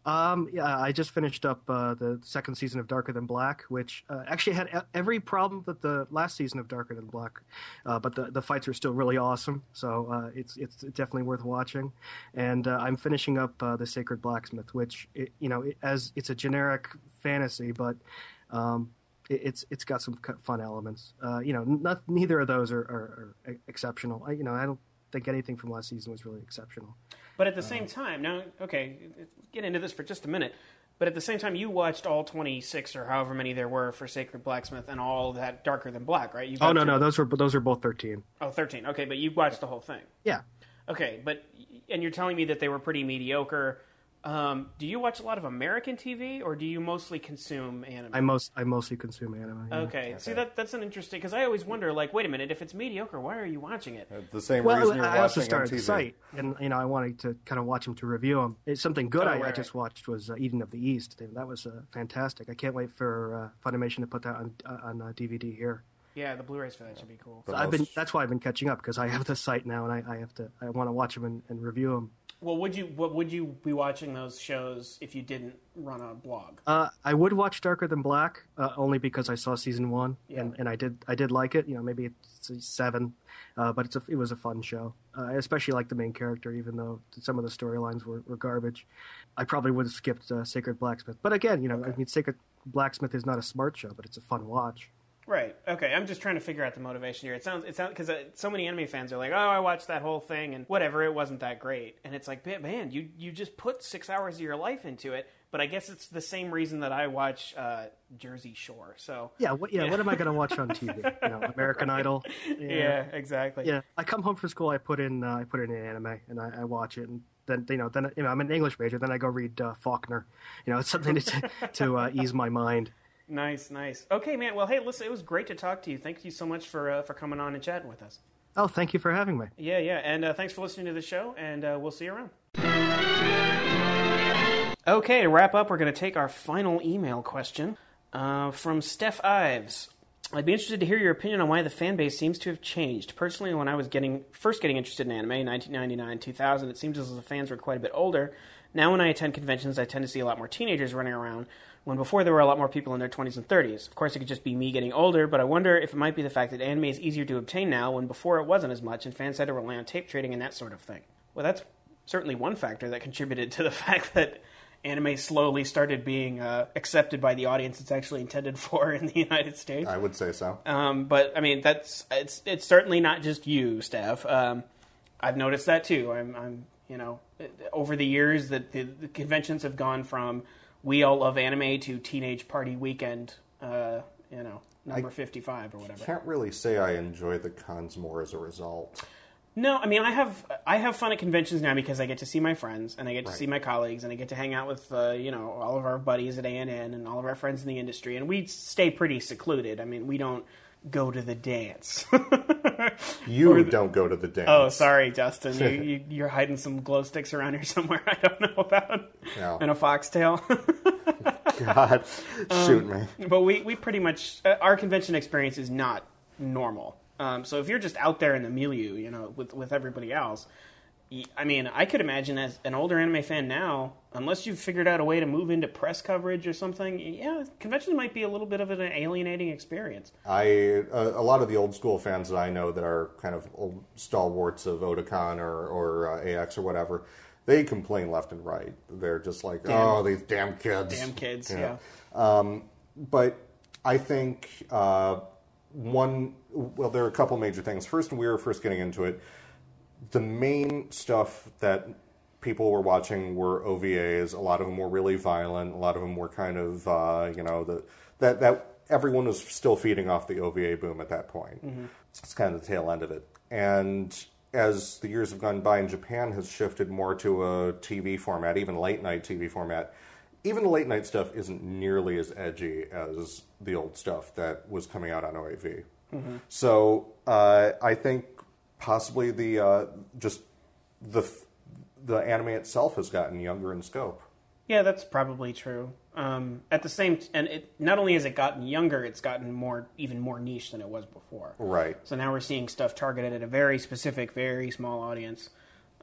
Um, yeah, I just finished up uh, the second season of Darker Than Black, which uh, actually had e- every problem that the last season of Darker Than Black, uh, but the, the fights are still really awesome, so uh, it's it's definitely worth watching. And uh, I'm finishing up uh, The Sacred Blacksmith, which, it, you know, it, as it's a generic fantasy, but um, it, it's it's got some fun elements. Uh, you know, not, neither of those are, are, are exceptional. I, you know, I don't think anything from last season was really exceptional. But at the same time, now, okay, get into this for just a minute, but at the same time, you watched all twenty-six or however many there were for Sacred Blacksmith and all that Darker Than Black, right? You Oh, got no, to- no, those were those are both thirteen. Oh, thirteen. Okay, but you watched the whole thing. Yeah. Okay, but, and you're telling me that they were pretty mediocre. Um, do you watch a lot of American T V, or do you mostly consume anime? I most I mostly consume anime. yeah. Okay, see, that that's an interesting, because I always wonder, like, wait a minute, if it's mediocre, why are you watching it? The same Well, reason you're I also watching on started T V. the site, and you know I wanted to kind of watch them to review them. It's something good Oh, I, I right, just watched was uh, Eden of the East. That was uh, fantastic. I can't wait for uh, Funimation to put that on uh, on uh, D V D here. Yeah, the Blu-rays for that should be cool. The I've been most- that's why I've been catching up because I have the site now, and I, I have to I want to watch them and, and review them. Well, would you what would you be watching those shows if you didn't run a blog? Uh, I would watch Darker Than Black uh, only because I saw season one, Yeah. and, and I did I did like it. You know, maybe it's a seven, uh, but it's a, it was a fun show. Uh, I especially like the main character, even though some of the storylines were, were garbage. I probably would have skipped uh, Sacred Blacksmith, but again, you know, I mean, Sacred Blacksmith is not a smart show, but it's a fun watch. Right. Okay. I'm just trying to figure out the motivation here. It sounds. It sounds because uh, so many anime fans are like, "Oh, I watched that whole thing and whatever. It wasn't that great." And it's like, man, you you just put six hours of your life into it. But I guess it's the same reason that I watch uh, Jersey Shore. So Yeah, what yeah, what am I going to watch on T V? You know, American Idol. yeah, exactly. Yeah, I come home from school, I put in uh, I put in an anime, and I, I watch it, and then you know, then you know, I'm an English major, then I go read uh, Faulkner. You know, it's something to to uh, ease my mind. Nice, nice. Okay, man. Well, hey, listen, it was great to talk to you. Thank you so much for uh, for coming on and chatting with us. Oh, thank you for having me. Yeah, yeah, and uh, thanks for listening to the show, and uh, we'll see you around. Okay, to wrap up, we're going to take our final email question uh, from Steph Ives. I'd be interested to hear your opinion on why the fan base seems to have changed. Personally, when I was getting first getting interested in anime, nineteen ninety-nine, two thousand, it seems as though the fans were quite a bit older. Now when I attend conventions, I tend to see a lot more teenagers running around, when before there were a lot more people in their twenties and thirties. Of course, it could just be me getting older, but I wonder if it might be the fact that anime is easier to obtain now, when before it wasn't as much, and fans had to rely on tape trading and that sort of thing. Well, that's certainly one factor that contributed to the fact that anime slowly started being uh, accepted by the audience it's actually intended for in the United States. I would say so. Um, but I mean, that's it's it's certainly not just you, Steph. Um, I've noticed that too. I'm, I'm you know, over the years that the, the conventions have gone from we all love anime to Teenage Party Weekend, uh, you know, number I fifty-five or whatever. Can't really say I enjoy the cons more as a result. No, I mean I have I have fun at conventions now because I get to see my friends and I get to Right. see my colleagues and I get to hang out with uh, you know all of our buddies at A N N and all of our friends in the industry, and we stay pretty secluded. I mean, we don't go to the dance. You Or the- don't go to the dance. Oh, sorry, Justin. You, you, you're hiding some glow sticks around here somewhere I don't know about. No. And a foxtail. God, shoot me. But we, we pretty much, uh, our convention experience is not normal. Um, so if you're just out there in the milieu, you know, with, with everybody else, y- I mean, I could imagine as an older anime fan now, unless you've figured out a way to move into press coverage or something, yeah, convention might be a little bit of an alienating experience. I uh, a lot of the old school fans that I know that are kind of old stalwarts of Otakon or, or uh, A X or whatever, they complain left and right. They're just like, Damn. oh, these damn kids. Damn kids, You yeah. know? Um, but I think uh, one, well, there are a couple major things. First, when we were first getting into it, the main stuff that people were watching were O V As. A lot of them were really violent. A lot of them were kind of, uh, you know, the that that everyone was still feeding off the O V A boom at that point. Mm-hmm. It's kind of the tail end of it. And as the years have gone by, and Japan has shifted more to a T V format, even late night T V format. Even the late night stuff isn't nearly as edgy as the old stuff that was coming out on O A V. Mm-hmm. So uh, I think possibly the uh, just the the anime itself has gotten younger in scope. Yeah, that's probably true. Um, at the same, t- and it not only has it gotten younger, it's gotten more, even more niche than it was before. Right. So now we're seeing stuff targeted at a very specific, very small audience.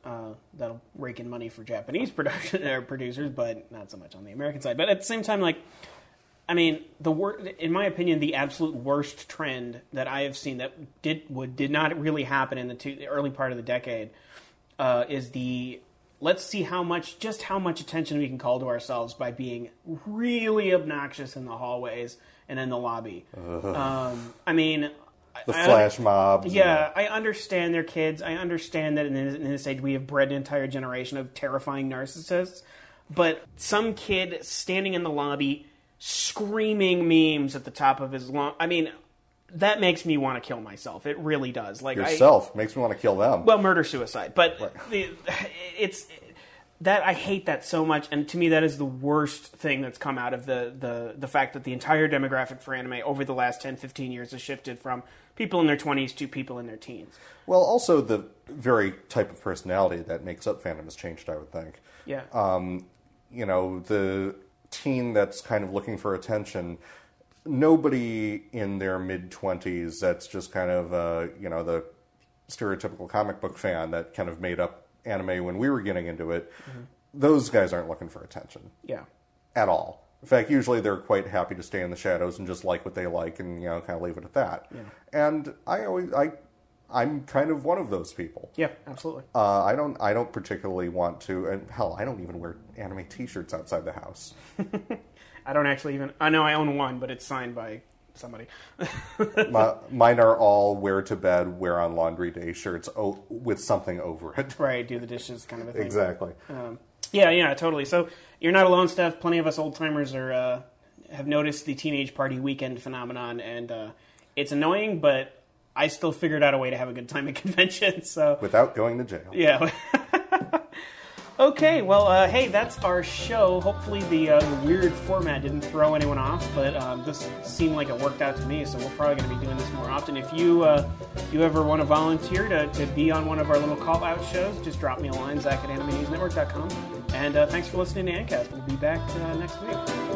Uh, that'll rake in money for Japanese production or producers, but not so much on the American side. But at the same time, like, I mean, the wor- in my opinion, the absolute worst trend that I have seen that did would did not really happen in the, two, the early part of the decade uh, is the let's see how much, just how much attention we can call to ourselves by being really obnoxious in the hallways and in the lobby. Um, I mean, the I, flash mobs. Yeah, I understand they're kids. I understand that in this, in this age we have bred an entire generation of terrifying narcissists. But some kid standing in the lobby screaming memes at the top of his lungs. I mean, that makes me want to kill myself. It really does. Like Yourself I, makes me want to kill them. Well, murder-suicide. But right. the, it's... That I hate that so much, and to me that is the worst thing that's come out of the, the, the fact that the entire demographic for anime over the last ten, fifteen years has shifted from people in their twenties to people in their teens. Well, also the very type of personality that makes up fandom has changed, I would think. Yeah. Um, you know, the teen that's kind of looking for attention, nobody in their mid-twenties that's just kind of, uh, you know, the stereotypical comic book fan that kind of made up anime when we were getting into it, mm-hmm. those guys aren't looking for attention. Yeah. At all. In fact, usually they're quite happy to stay in the shadows and just like what they like and, you know, kind of leave it at that. Yeah. And I always, I, I'm kind of one of those people. Yeah, absolutely. Uh, I don't, I don't particularly want to, and hell, I don't even wear anime t-shirts outside the house. I don't actually even, I know I own one, but it's signed by somebody. My, mine are all wear to bed, wear on laundry day shirts o- with something over it. Right, do the dishes kind of a thing. Exactly. Um, yeah, yeah, totally. So you're not alone, Steph. Plenty of us old timers are uh, have noticed the teenage party weekend phenomenon, and uh, it's annoying, but I still figured out a way to have a good time at conventions. So without going to jail. Yeah. Okay, well, uh, hey, that's our show. Hopefully the, uh, the weird format didn't throw anyone off, but um, this seemed like it worked out to me, so we're probably going to be doing this more often. If you uh, you ever want to volunteer to, to be on one of our little call-out shows, just drop me a line, Zach at anime news network dot com. And uh, thanks for listening to Ancast. We'll be back uh, next week.